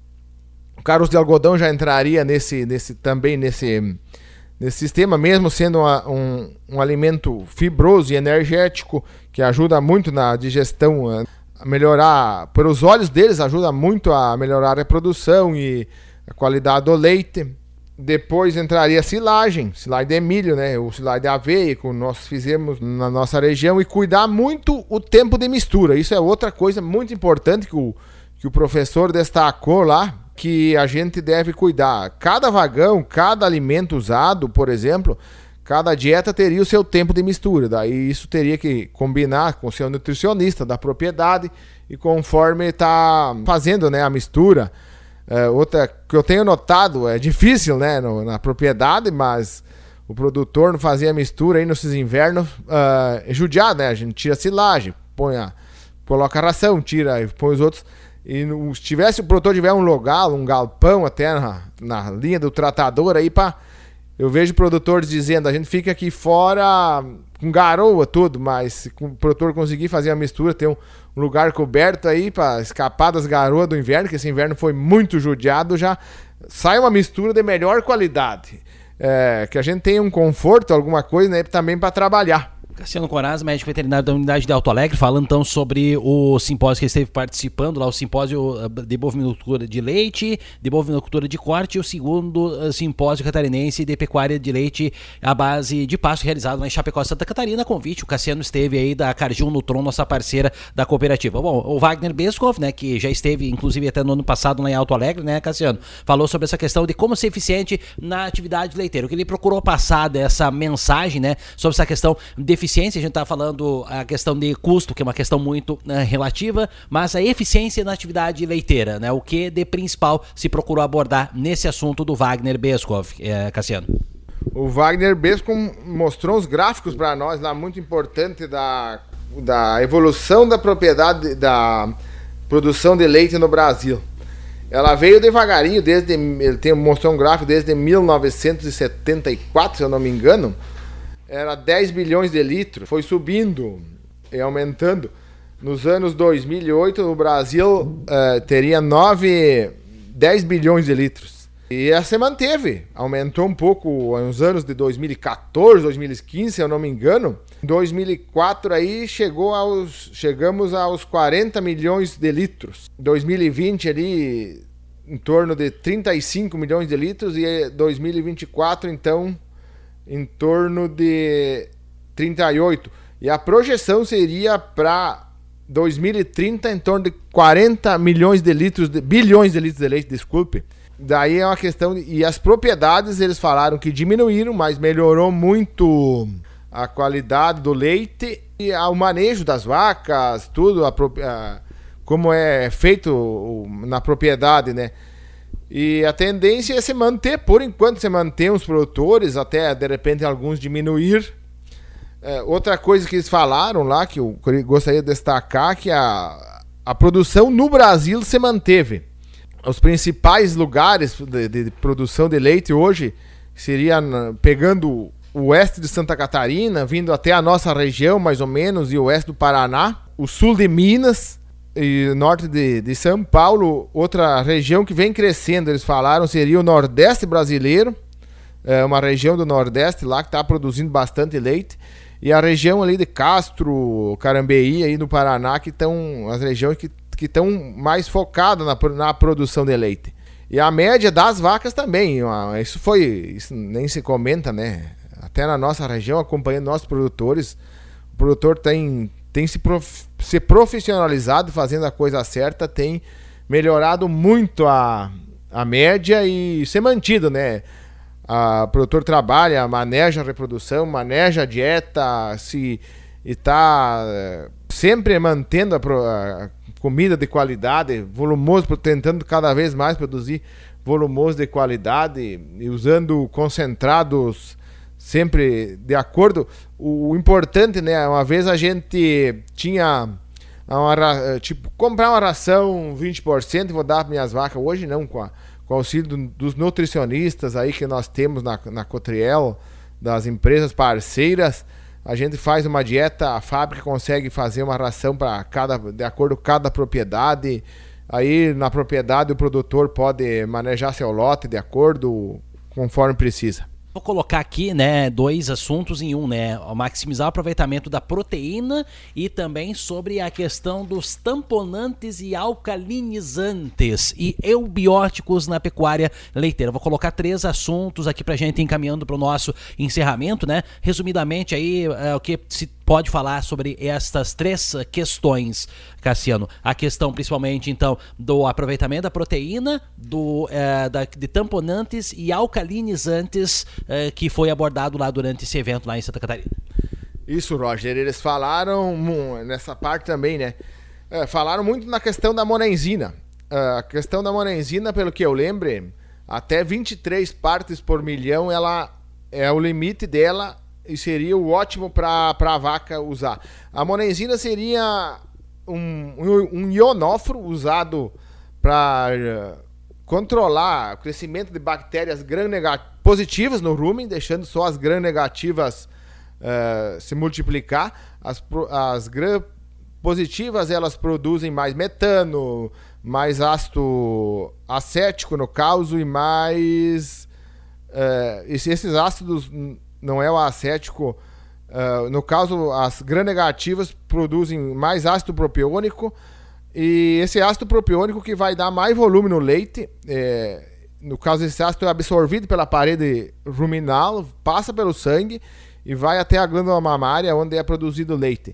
O caroço de algodão já entraria nesse, nesse, também nesse... Nesse sistema, mesmo sendo uma, um, um alimento fibroso e energético, que ajuda muito na digestão, a melhorar, para os olhos deles, ajuda muito a melhorar a reprodução e a qualidade do leite. Depois entraria a silagem, silagem de milho, né, ou silagem de aveia, que nós fizemos na nossa região, e cuidar muito o tempo de mistura. Isso é outra coisa muito importante que o, que o professor destacou lá, que a gente deve cuidar. Cada vagão, cada alimento usado, por exemplo, cada dieta teria o seu tempo de mistura. Daí isso teria que combinar com o seu nutricionista da propriedade e conforme está fazendo, né, a mistura. É, outra que eu tenho notado, é difícil, né, no, na propriedade, mas o produtor não fazia a mistura aí nesses invernos, uh, é judiado, né? A gente tira a silagem, põe a, coloca a ração, tira e põe os outros. E no, se tivesse o produtor tiver um local, um galpão até na, na linha do tratador aí, pá, eu vejo produtores dizendo, a gente fica aqui fora com garoa tudo, mas se o produtor conseguir fazer a mistura, ter um, um lugar coberto aí para escapar das garoas do inverno, que esse inverno foi muito judiado, já sai uma mistura de melhor qualidade. É, que a gente tenha um conforto, alguma coisa, né, também para trabalhar. Cassiano Coraza, médico veterinário da unidade de Alto Alegre, falando então sobre o simpósio que ele esteve participando, lá o simpósio de bovinocultura de leite, de bovinocultura de corte, e o segundo simpósio catarinense de pecuária de leite à base de pasto, realizado lá em Chapecó, Santa Catarina. Convite, o Cassiano esteve aí da Cargill Nutron, nossa parceira da cooperativa. Bom, o Wagner Beskov, né, que já esteve inclusive até no ano passado lá em Alto Alegre, né, Cassiano, falou sobre essa questão de como ser eficiente na atividade leiteira. O que ele procurou passar dessa mensagem, né, sobre essa questão de eficiência eficiência, a gente está falando a questão de custo, que é uma questão muito uh, relativa, mas a eficiência na atividade leiteira, né? O que de principal se procurou abordar nesse assunto do Wagner Beskov, eh, Cassiano? O Wagner Beskov mostrou uns gráficos para nós lá muito importante da, da evolução da propriedade, da produção de leite no Brasil. Ela veio devagarinho, desde, ele tem, mostrou um gráfico desde mil novecentos e setenta e quatro, se eu não me engano, era dez bilhões de litros, foi subindo e aumentando. Nos anos dois mil e oito, o Brasil uh, teria nove, dez bilhões de litros. E ela se manteve, aumentou um pouco nos anos de dois mil e quatorze, dois mil e quinze, se eu não me engano. Em dois mil e quatro aí chegou aos, chegamos aos quarenta milhões de litros. Em dois mil e vinte ali em torno de trinta e cinco milhões de litros e dois mil e vinte e quatro então em torno de trinta e oito. E a projeção seria para dois mil e trinta em torno de quarenta milhões de litros, de, bilhões de litros de leite, desculpe. Daí é uma questão... De, e as propriedades, eles falaram que diminuíram, mas melhorou muito a qualidade do leite e o manejo das vacas, tudo, a, a, como é feito na propriedade, né? E a tendência é se manter, por enquanto, se manter os produtores, até de repente alguns diminuir. É, outra coisa que eles falaram lá, que eu gostaria de destacar, que a, a produção no Brasil se manteve. Os principais lugares de, de produção de leite hoje seria na, pegando o oeste de Santa Catarina, vindo até a nossa região, mais ou menos, e o oeste do Paraná, o sul de Minas e norte de, de São Paulo. Outra região que vem crescendo, eles falaram, seria o Nordeste brasileiro, é uma região do Nordeste lá que está produzindo bastante leite, e a região ali de Castro, Carambeí, aí no Paraná, que estão as regiões que que estão mais focadas na, na produção de leite. E a média das vacas também, isso foi, isso nem se comenta, né? Até na nossa região, acompanhando nossos produtores, o produtor tem, tem se, prof, se profissionalizado, fazendo a coisa certa, tem melhorado muito a, a média e se mantido, né? A, o produtor trabalha, maneja a reprodução, maneja a dieta, se está sempre mantendo a, a comida de qualidade, volumoso, tentando cada vez mais produzir volumoso de qualidade e usando concentrados sempre de acordo. O, o importante, né? Uma vez a gente tinha uma, tipo, comprar uma ração vinte por cento e vou dar para minhas vacas. Hoje não, com, a, com o auxílio do, dos nutricionistas aí que nós temos na, na Cotriel, das empresas parceiras, a gente faz uma dieta, a fábrica consegue fazer uma ração para cada, de acordo com cada propriedade. Aí na propriedade o produtor pode manejar seu lote de acordo, conforme precisa. Vou colocar aqui, né, dois assuntos em um, né, maximizar o aproveitamento da proteína e também sobre a questão dos tamponantes e alcalinizantes e eubióticos na pecuária leiteira. Vou colocar três assuntos aqui pra gente encaminhando para o nosso encerramento, né, resumidamente aí é, o que se pode falar sobre estas três questões, Cassiano. A questão principalmente, então, do aproveitamento da proteína, do, é, da, de tamponantes e alcalinizantes é, que foi abordado lá durante esse evento lá em Santa Catarina. Isso, Roger. Eles falaram nessa parte também, né? É, falaram muito na questão da monenzina. É, a questão da monenzina, pelo que eu lembro, até vinte e três partes por milhão, ela é o limite dela e seria o ótimo para a vaca usar. A monenzina seria um, um, um ionóforo usado para uh, controlar o crescimento de bactérias gram-positivas no rumen, deixando só as gram-negativas uh, se multiplicar. As, as gram-positivas elas produzem mais metano, mais ácido acético no caso e mais... Uh, esses ácidos... não é o acético, uh, no caso as gram-negativas produzem mais ácido propiônico e esse ácido propiônico que vai dar mais volume no leite, é, no caso esse ácido é absorvido pela parede ruminal, passa pelo sangue e vai até a glândula mamária onde é produzido o leite.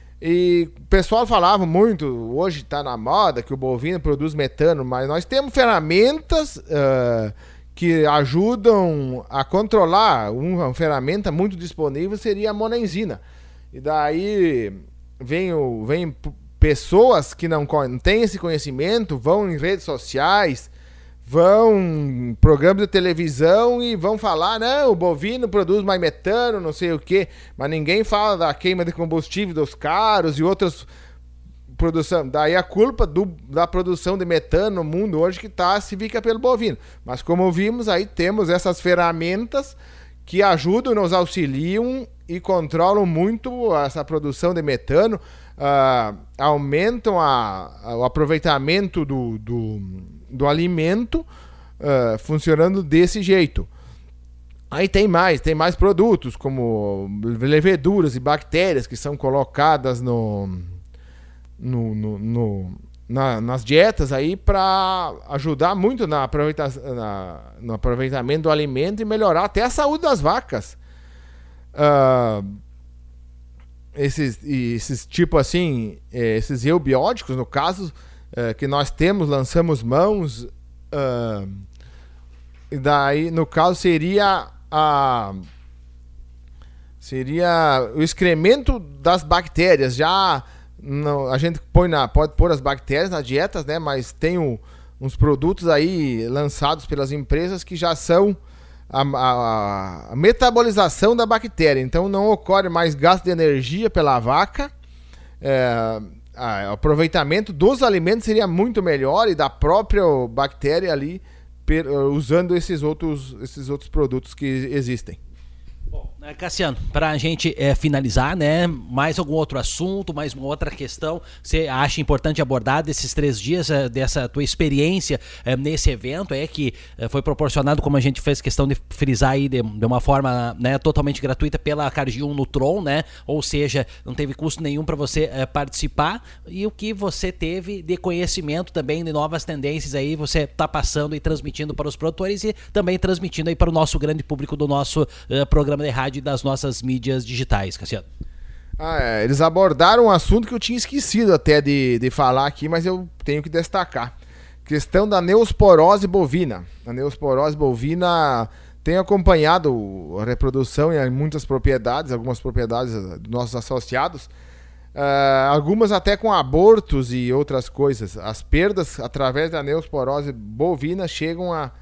E o pessoal falava muito, hoje está na moda que o bovino produz metano, mas nós temos ferramentas... Uh, que ajudam a controlar. Uma ferramenta muito disponível seria a monenzina. E daí vem, o, vem pessoas que não, não têm esse conhecimento, vão em redes sociais, vão em programas de televisão e vão falar, não, o bovino produz mais metano, não sei o quê, mas ninguém fala da queima de combustível dos carros e outras produção. Daí a culpa do, da produção de metano no mundo hoje que tá, se fica pelo bovino. Mas como vimos, aí temos essas ferramentas que ajudam, nos auxiliam e controlam muito essa produção de metano, uh, aumentam a, a, o aproveitamento do, do, do alimento, uh, funcionando desse jeito. Aí tem mais, tem mais produtos, como leveduras e bactérias que são colocadas no, no, no, no, na, nas dietas aí para ajudar muito na aproveita, na, no aproveitamento do alimento e melhorar até a saúde das vacas. Uh, esses, esses tipo assim, esses eubióticos, no caso, uh, que nós temos, lançamos mãos, uh, e daí, no caso, seria a seria o excremento das bactérias. Já não, a gente põe na, pode pôr as bactérias nas dietas, né? Mas tem o, uns produtos aí lançados pelas empresas que já são a, a, a metabolização da bactéria. Então não ocorre mais gasto de energia pela vaca. É, a, o aproveitamento dos alimentos seria muito melhor e da própria bactéria ali, per, usando esses outros, esses outros produtos que existem. Bom, Cassiano, para a gente é, finalizar, né, mais algum outro assunto, mais uma outra questão que você acha importante abordar desses três dias, é, dessa tua experiência é, nesse evento, é que é, foi proporcionado, como a gente fez questão de frisar aí, de, de uma forma, né, totalmente gratuita pela Cargill Nutron, né, ou seja, não teve custo nenhum para você é, participar, e o que você teve de conhecimento também de novas tendências aí, você tá passando e transmitindo para os produtores e também transmitindo aí para o nosso grande público do nosso uh, programa de rádio e das nossas mídias digitais, Cassiano. Ah, é, eles abordaram um assunto que eu tinha esquecido até de, de falar aqui, mas eu tenho que destacar. Questão da neosporose bovina. A neosporose bovina tem acompanhado a reprodução em muitas propriedades, algumas propriedades dos nossos associados, uh, algumas até com abortos e outras coisas. As perdas através da neosporose bovina chegam a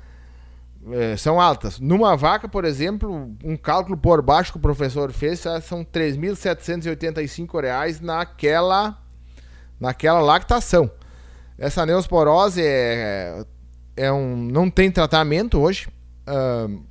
É, são altas. Numa vaca, por exemplo, um cálculo por baixo que o professor fez, são três mil setecentos e oitenta e cinco reais naquela, naquela lactação. Essa neosporose é, é um, não tem tratamento hoje. Uh,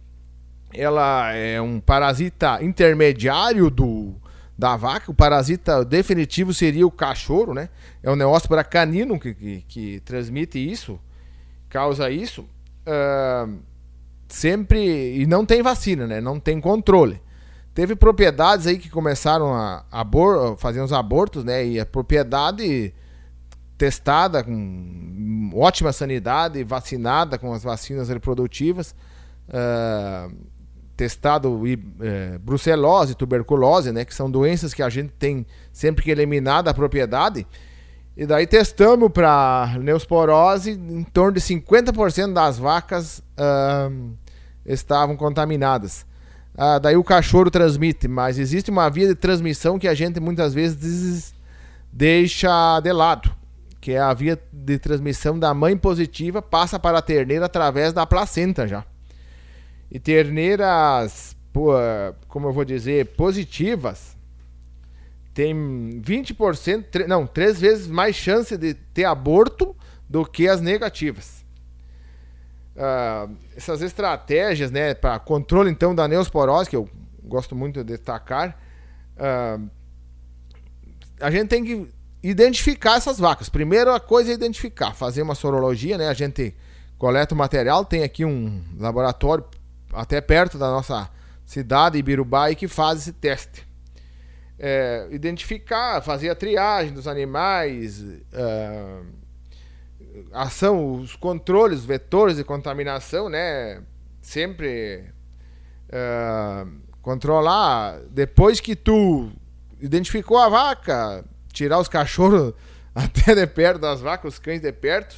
ela é um parasita intermediário do, da vaca. O parasita definitivo seria o cachorro, né? É o Neospora canino que, que, que transmite isso, causa isso. Uh, sempre, e não tem vacina, né? Não tem controle. Teve propriedades aí que começaram a abor, fazer uns abortos, né? E a propriedade testada com ótima sanidade, vacinada com as vacinas reprodutivas, uh, testado uh, brucelose, tuberculose, né? Que são doenças que a gente tem sempre que eliminar da propriedade. E daí testamos para neosporose, em torno de cinquenta por cento das vacas uh, estavam contaminadas. Uh, daí o cachorro transmite, mas existe uma via de transmissão que a gente muitas vezes deixa de lado, que é a via de transmissão da mãe positiva, passa para a terneira através da placenta já. E terneiras, como eu vou dizer, positivas, tem vinte por cento, não, três vezes mais chance de ter aborto do que as negativas. Uh, essas estratégias, né, para controle então da neosporose, que eu gosto muito de destacar, uh, a gente tem que identificar essas vacas. Primeiro a coisa é identificar, fazer uma sorologia, né? A gente coleta o material, tem aqui um laboratório até perto da nossa cidade, Ibirubá, que faz esse teste. É, identificar, fazer a triagem dos animais, uh, ação, os controles, os vetores de contaminação, né? Sempre uh, controlar. Depois que tu identificou a vaca, tirar os cachorros até de perto das vacas, os cães de perto.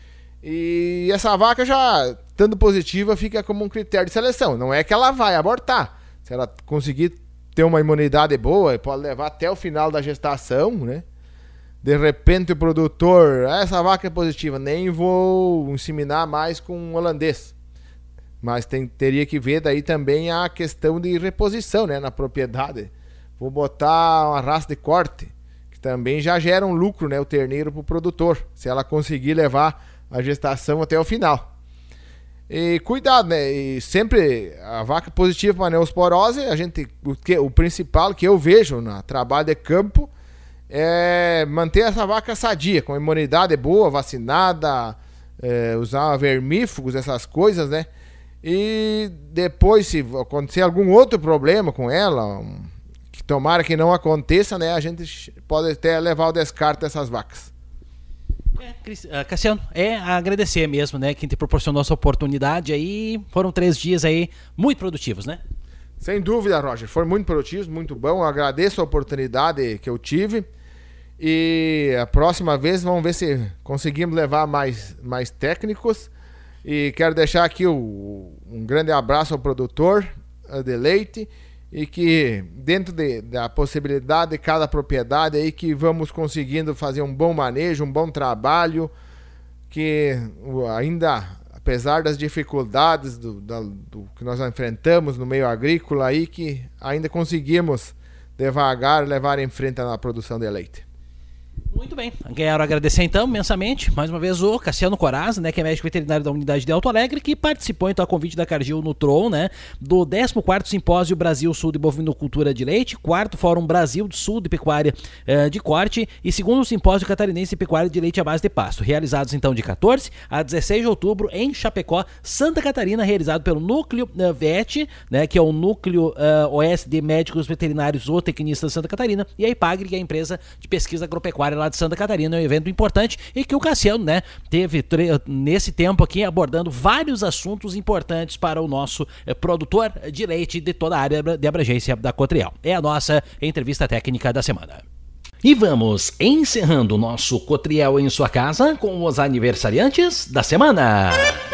E essa vaca já, estando positiva, fica como um critério de seleção. Não é que ela vai abortar. Se ela conseguir ter uma imunidade boa, pode levar até o final da gestação, né? De repente o produtor, ah, essa vaca é positiva, nem vou inseminar mais com um holandês. Mas tem, teria que ver daí também a questão de reposição, né, na propriedade. Vou botar uma raça de corte, que também já gera um lucro, né, o terneiro para o produtor, se ela conseguir levar a gestação até o final. E cuidado, né, e sempre a vaca positiva para neosporose, a gente, o, que, o principal que eu vejo no trabalho de campo é manter essa vaca sadia, com imunidade boa, vacinada, é, usar vermífugos, essas coisas, né? E depois, se acontecer algum outro problema com ela, um, que tomara que não aconteça, né? A gente pode até levar o descarte dessas vacas. É, Cassiano, é agradecer mesmo, né? Quem te proporcionou essa oportunidade aí. Foram três dias aí muito produtivos, né? Sem dúvida, Roger. Foram muito produtivos, muito bom. Eu agradeço a oportunidade que eu tive. E a próxima vez vamos ver se conseguimos levar mais, mais técnicos. E quero deixar aqui o, um grande abraço ao produtor de leite. E que dentro de, da possibilidade de cada propriedade aí, que vamos conseguindo fazer um bom manejo, um bom trabalho. Que ainda, apesar das dificuldades do, da, do que nós enfrentamos no meio agrícola aí, que ainda conseguimos devagar levar em frente a produção de leite. Muito bem, quero agradecer então imensamente, mais uma vez, o Cassiano Corazza, né, que é médico veterinário da unidade de Alto Alegre, que participou então a convite da Cargill Nutron, né, do décimo quarto Simpósio Brasil Sul de Bovinocultura de Leite, quarto Fórum Brasil do Sul de Pecuária eh, de Corte e segundo Simpósio Catarinense de Pecuária de Leite à Base de Pasto, realizados então de quatorze a dezesseis de outubro em Chapecó, Santa Catarina, realizado pelo Núcleo uh, V E T, né, que é o Núcleo uh, O S de Médicos Veterinários ou Tecnistas de Santa Catarina, e a IPAGRE, que é a empresa de pesquisa agropecuária lá de Santa Catarina. É um evento importante e que o Cassiano, né, teve tre- nesse tempo aqui abordando vários assuntos importantes para o nosso eh, produtor de leite de toda a área de abrangência da Cotriel. É a nossa entrevista técnica da semana. E vamos encerrando o nosso Cotriel em sua casa com os aniversariantes da semana.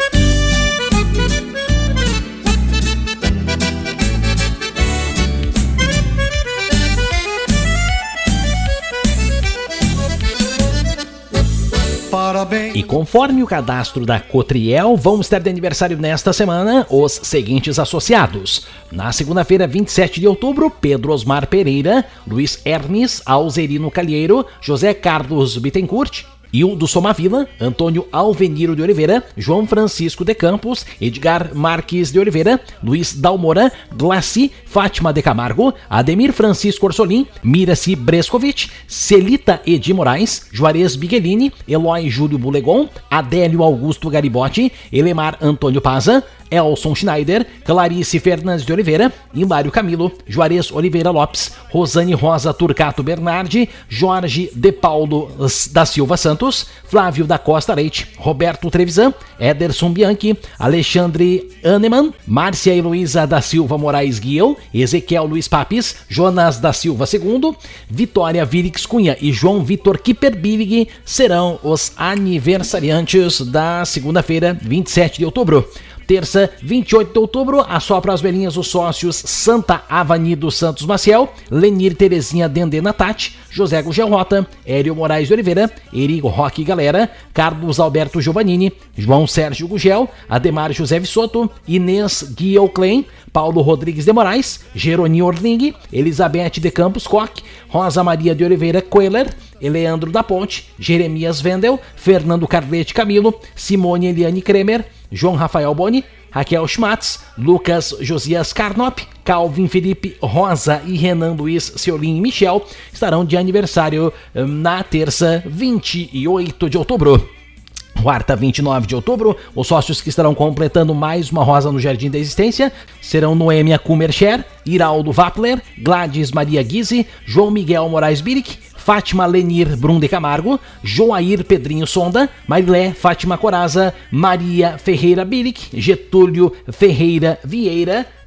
Parabéns. E conforme o cadastro da Cotriel, vamos ter de aniversário nesta semana os seguintes associados. Na segunda-feira, vinte e sete de outubro, Pedro Osmar Pereira, Luiz Hermes Alzerino Calheiro, José Carlos Bittencourt, Hildo Somavila, Antônio Alveniro de Oliveira, João Francisco de Campos, Edgar Marques de Oliveira, Luiz Dalmora, Glaci, Fátima de Camargo, Ademir Francisco Orsolim, Miraci Brescovitch, Celita Edi Moraes, Juarez Biguelini, Eloy Júlio Bulegon, Adélio Augusto Garibotti, Elemar Antônio Paza, Elson Schneider, Clarice Fernandes de Oliveira, Hilário Camilo, Juarez Oliveira Lopes, Rosane Rosa Turcato Bernardi, Jorge de Paulo da Silva Santos, Flávio da Costa Leite, Roberto Trevisan, Ederson Bianchi, Alexandre Aneman, Márcia Heloísa da Silva Moraes Guiel, Ezequiel Luiz Papis, Jonas da Silva segundo, Vitória Virix Cunha e João Vitor Kipperbillig serão os aniversariantes da segunda-feira, vinte e sete de outubro. Terça, vinte e oito de outubro, assopra as velhinhas os sócios Santa Avanido Santos Maciel, Lenir Terezinha Dendê Natati, José Gugel Rota, Hélio Moraes de Oliveira, Erigo Roque Galera, Carlos Alberto Giovannini, João Sérgio Gugel, Ademar José Vissoto, Inês Guiel Klein, Paulo Rodrigues de Moraes, Jeroni Orling, Elizabeth de Campos Koch, Rosa Maria de Oliveira Coeler, Eleandro da Ponte, Jeremias Vendel, Fernando Carlete Camilo, Simone Eliane Kremer, João Rafael Boni, Raquel Schmatz, Lucas Josias Carnop, Calvin Felipe Rosa e Renan Luiz Seolim e Michel estarão de aniversário na terça, vinte e oito de outubro. Quarta, vinte e nove de outubro, os sócios que estarão completando mais uma rosa no Jardim da Existência serão Noêmia Kummerscher, Iraldo Wappler, Gladys Maria Guise, João Miguel Moraes Biric, Fátima Lenir Brum de Camargo, Joair Pedrinho Sonda, Marilé Fátima Coraza, Maria Ferreira Biric, Getúlio Ferreira Vieira,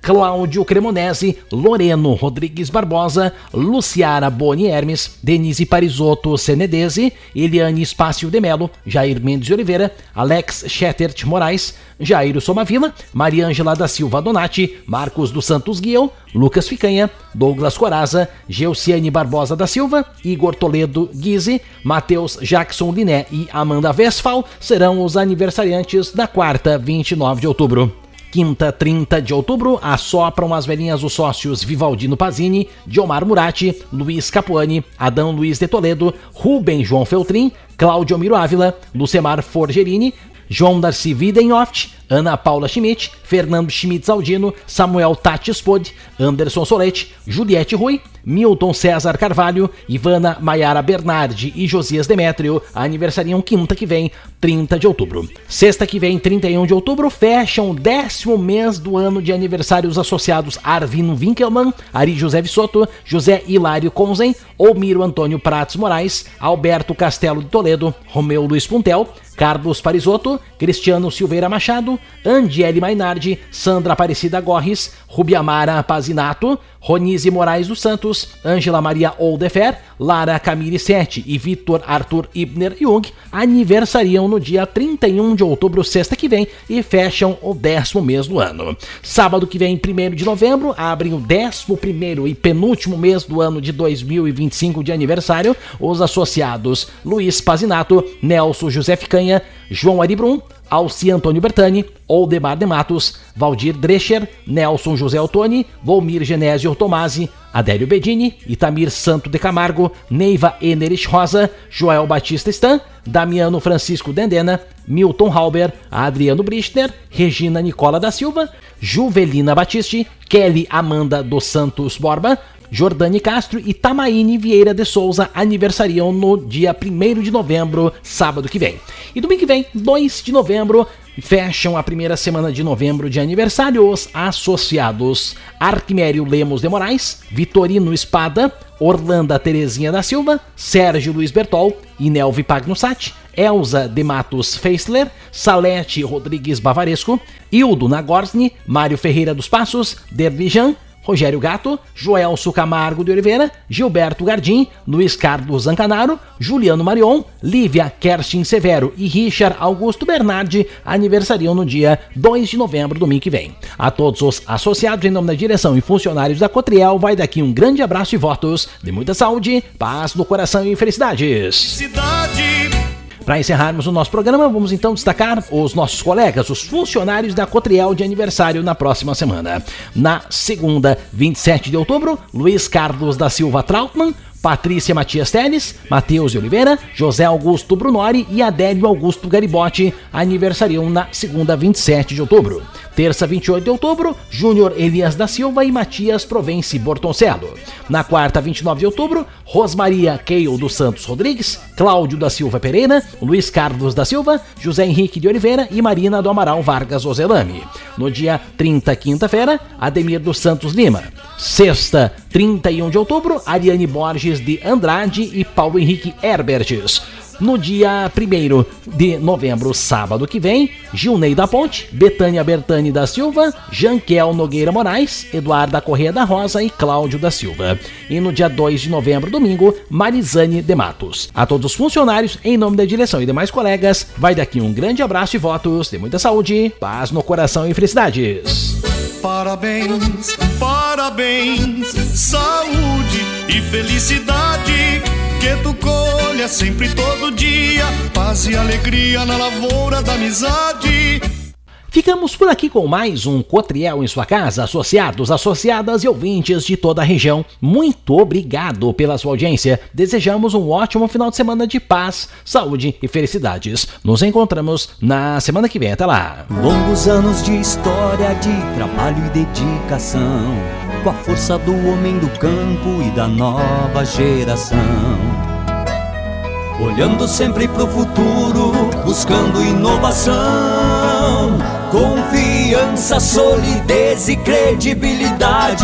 Cláudio Cremonese, Loreno Rodrigues Barbosa, Luciara Boni Hermes, Denise Parisotto Senedese, Eliane Espácio de Melo, Jair Mendes de Oliveira, Alex Schettert Moraes, Jairo Somavila, Mariângela da Silva Donati, Marcos dos Santos Guiel, Lucas Ficanha, Douglas Coraza, Geuciane Barbosa da Silva, Igor Toledo Guise, Matheus Jackson Liné e Amanda Westphal serão os aniversariantes da quarta, vinte e nove de outubro. Quinta, trinta de outubro, assopram as velhinhas os sócios Vivaldino Pazini, Diomar Murati, Luiz Capuani, Adão Luiz de Toledo, Rubem João Feltrin, Cláudio Miro Ávila, Lucemar Forgerini, João Darcy Widenhoft, Ana Paula Schmidt, Fernando Schmitz Aldino, Samuel Tati Spod, Anderson Solete, Juliette Rui, Milton César Carvalho, Ivana Maiara Bernardi e Josias Demétrio aniversariam quinta que vem, trinta de outubro. Sexta que vem, trinta e um de outubro, fecham o décimo mês do ano de aniversários associados Arvino Winkelmann, Ari José Vissoto, José Hilário Conzen, Olmiro Antônio Prates Moraes, Alberto Castelo de Toledo, Romeu Luiz Puntel, Carlos Parisotto, Cristiano Silveira Machado, Andiele Mainardi, Sandra Aparecida Gorres, Rubiamara Pazinato, Ronise Moraes dos Santos, Ângela Maria Oldefer, Lara Camille Sete e Vitor Arthur Ibner Jung aniversariam no dia trinta e um de outubro, sexta que vem, e fecham o décimo mês do ano. Sábado que vem, primeiro de novembro, abrem o décimo primeiro e penúltimo mês do ano de dois mil e vinte e cinco de aniversário os associados Luiz Pazinato, Nelson José Ficanha, João Aribrum, Alci Antônio Bertani, Oldemar de Matos, Valdir Drecher, Nelson José Ottoni, Volmir Genésio Tomasi, Adélio Bedini, Itamir Santo de Camargo, Neiva Enerich Rosa, Joel Batista Stan, Damiano Francisco Dendena, Milton Halber, Adriano Brichner, Regina Nicola da Silva, Juvelina Batisti, Kelly Amanda dos Santos Borba, Jordane Castro e Tamaine Vieira de Souza aniversariam no dia primeiro de novembro, sábado que vem. E domingo que vem, dois de novembro, fecham a primeira semana de novembro de aniversário os associados Arquimério Lemos de Moraes, Vitorino Espada, Orlanda Terezinha da Silva, Sérgio Luiz Bertol, Inelvi Pagnussati, Elza de Matos Feisler, Salete Rodrigues Bavaresco, Hildo Nagorsny, Mário Ferreira dos Passos, Dervijan, Rogério Gato, Joelso Camargo de Oliveira, Gilberto Gardim, Luiz Carlos Zancanaro, Juliano Marion, Lívia Kerstin Severo e Richard Augusto Bernardi aniversariam no dia dois de novembro, domingo que vem. A todos os associados, em nome da direção e funcionários da Cotriel, vai daqui um grande abraço e votos de muita saúde, paz no coração e felicidades. Cidade. Para encerrarmos o nosso programa, vamos então destacar os nossos colegas, os funcionários da Cotriel de aniversário na próxima semana. Na segunda, vinte e sete de outubro, Luiz Carlos da Silva Trautmann, Patrícia Matias Teles, Matheus de Oliveira, José Augusto Brunori e Adélio Augusto Garibotti aniversariam na segunda, vinte e sete de outubro. Terça, vinte e oito de outubro, Júnior Elias da Silva e Matias Provence Bortoncello. Na quarta, vinte e nove de outubro, Rosmaria Keil dos Santos Rodrigues, Cláudio da Silva Pereira, Luiz Carlos da Silva, José Henrique de Oliveira e Marina do Amaral Vargas Ozelame. No dia trinta, quinta-feira, Ademir dos Santos Lima. Sexta, trinta e um de outubro, Ariane Borges de Andrade e Paulo Henrique Herbertes. No dia primeiro de novembro, sábado que vem, Gilney da Ponte, Betânia Bertani da Silva, Janquel Nogueira Moraes, Eduarda Corrêa da Rosa e Cláudio da Silva. E no dia dois de novembro, domingo, Marizane de Matos. A todos os funcionários, em nome da direção e demais colegas, vai daqui um grande abraço e votos de muita saúde, paz no coração e felicidades. Parabéns, parabéns, saúde e felicidade, que tu colha sempre todo dia, paz e alegria na lavoura da amizade. Ficamos por aqui com mais um Cotriel em sua casa, associados, associadas e ouvintes de toda a região. Muito obrigado pela sua audiência. Desejamos um ótimo final de semana de paz, saúde e felicidades. Nos encontramos na semana que vem. Até lá. Longos anos de história, de trabalho e dedicação, com a força do homem do campo e da nova geração. Olhando sempre pro futuro, buscando inovação, confiança, solidez e credibilidade.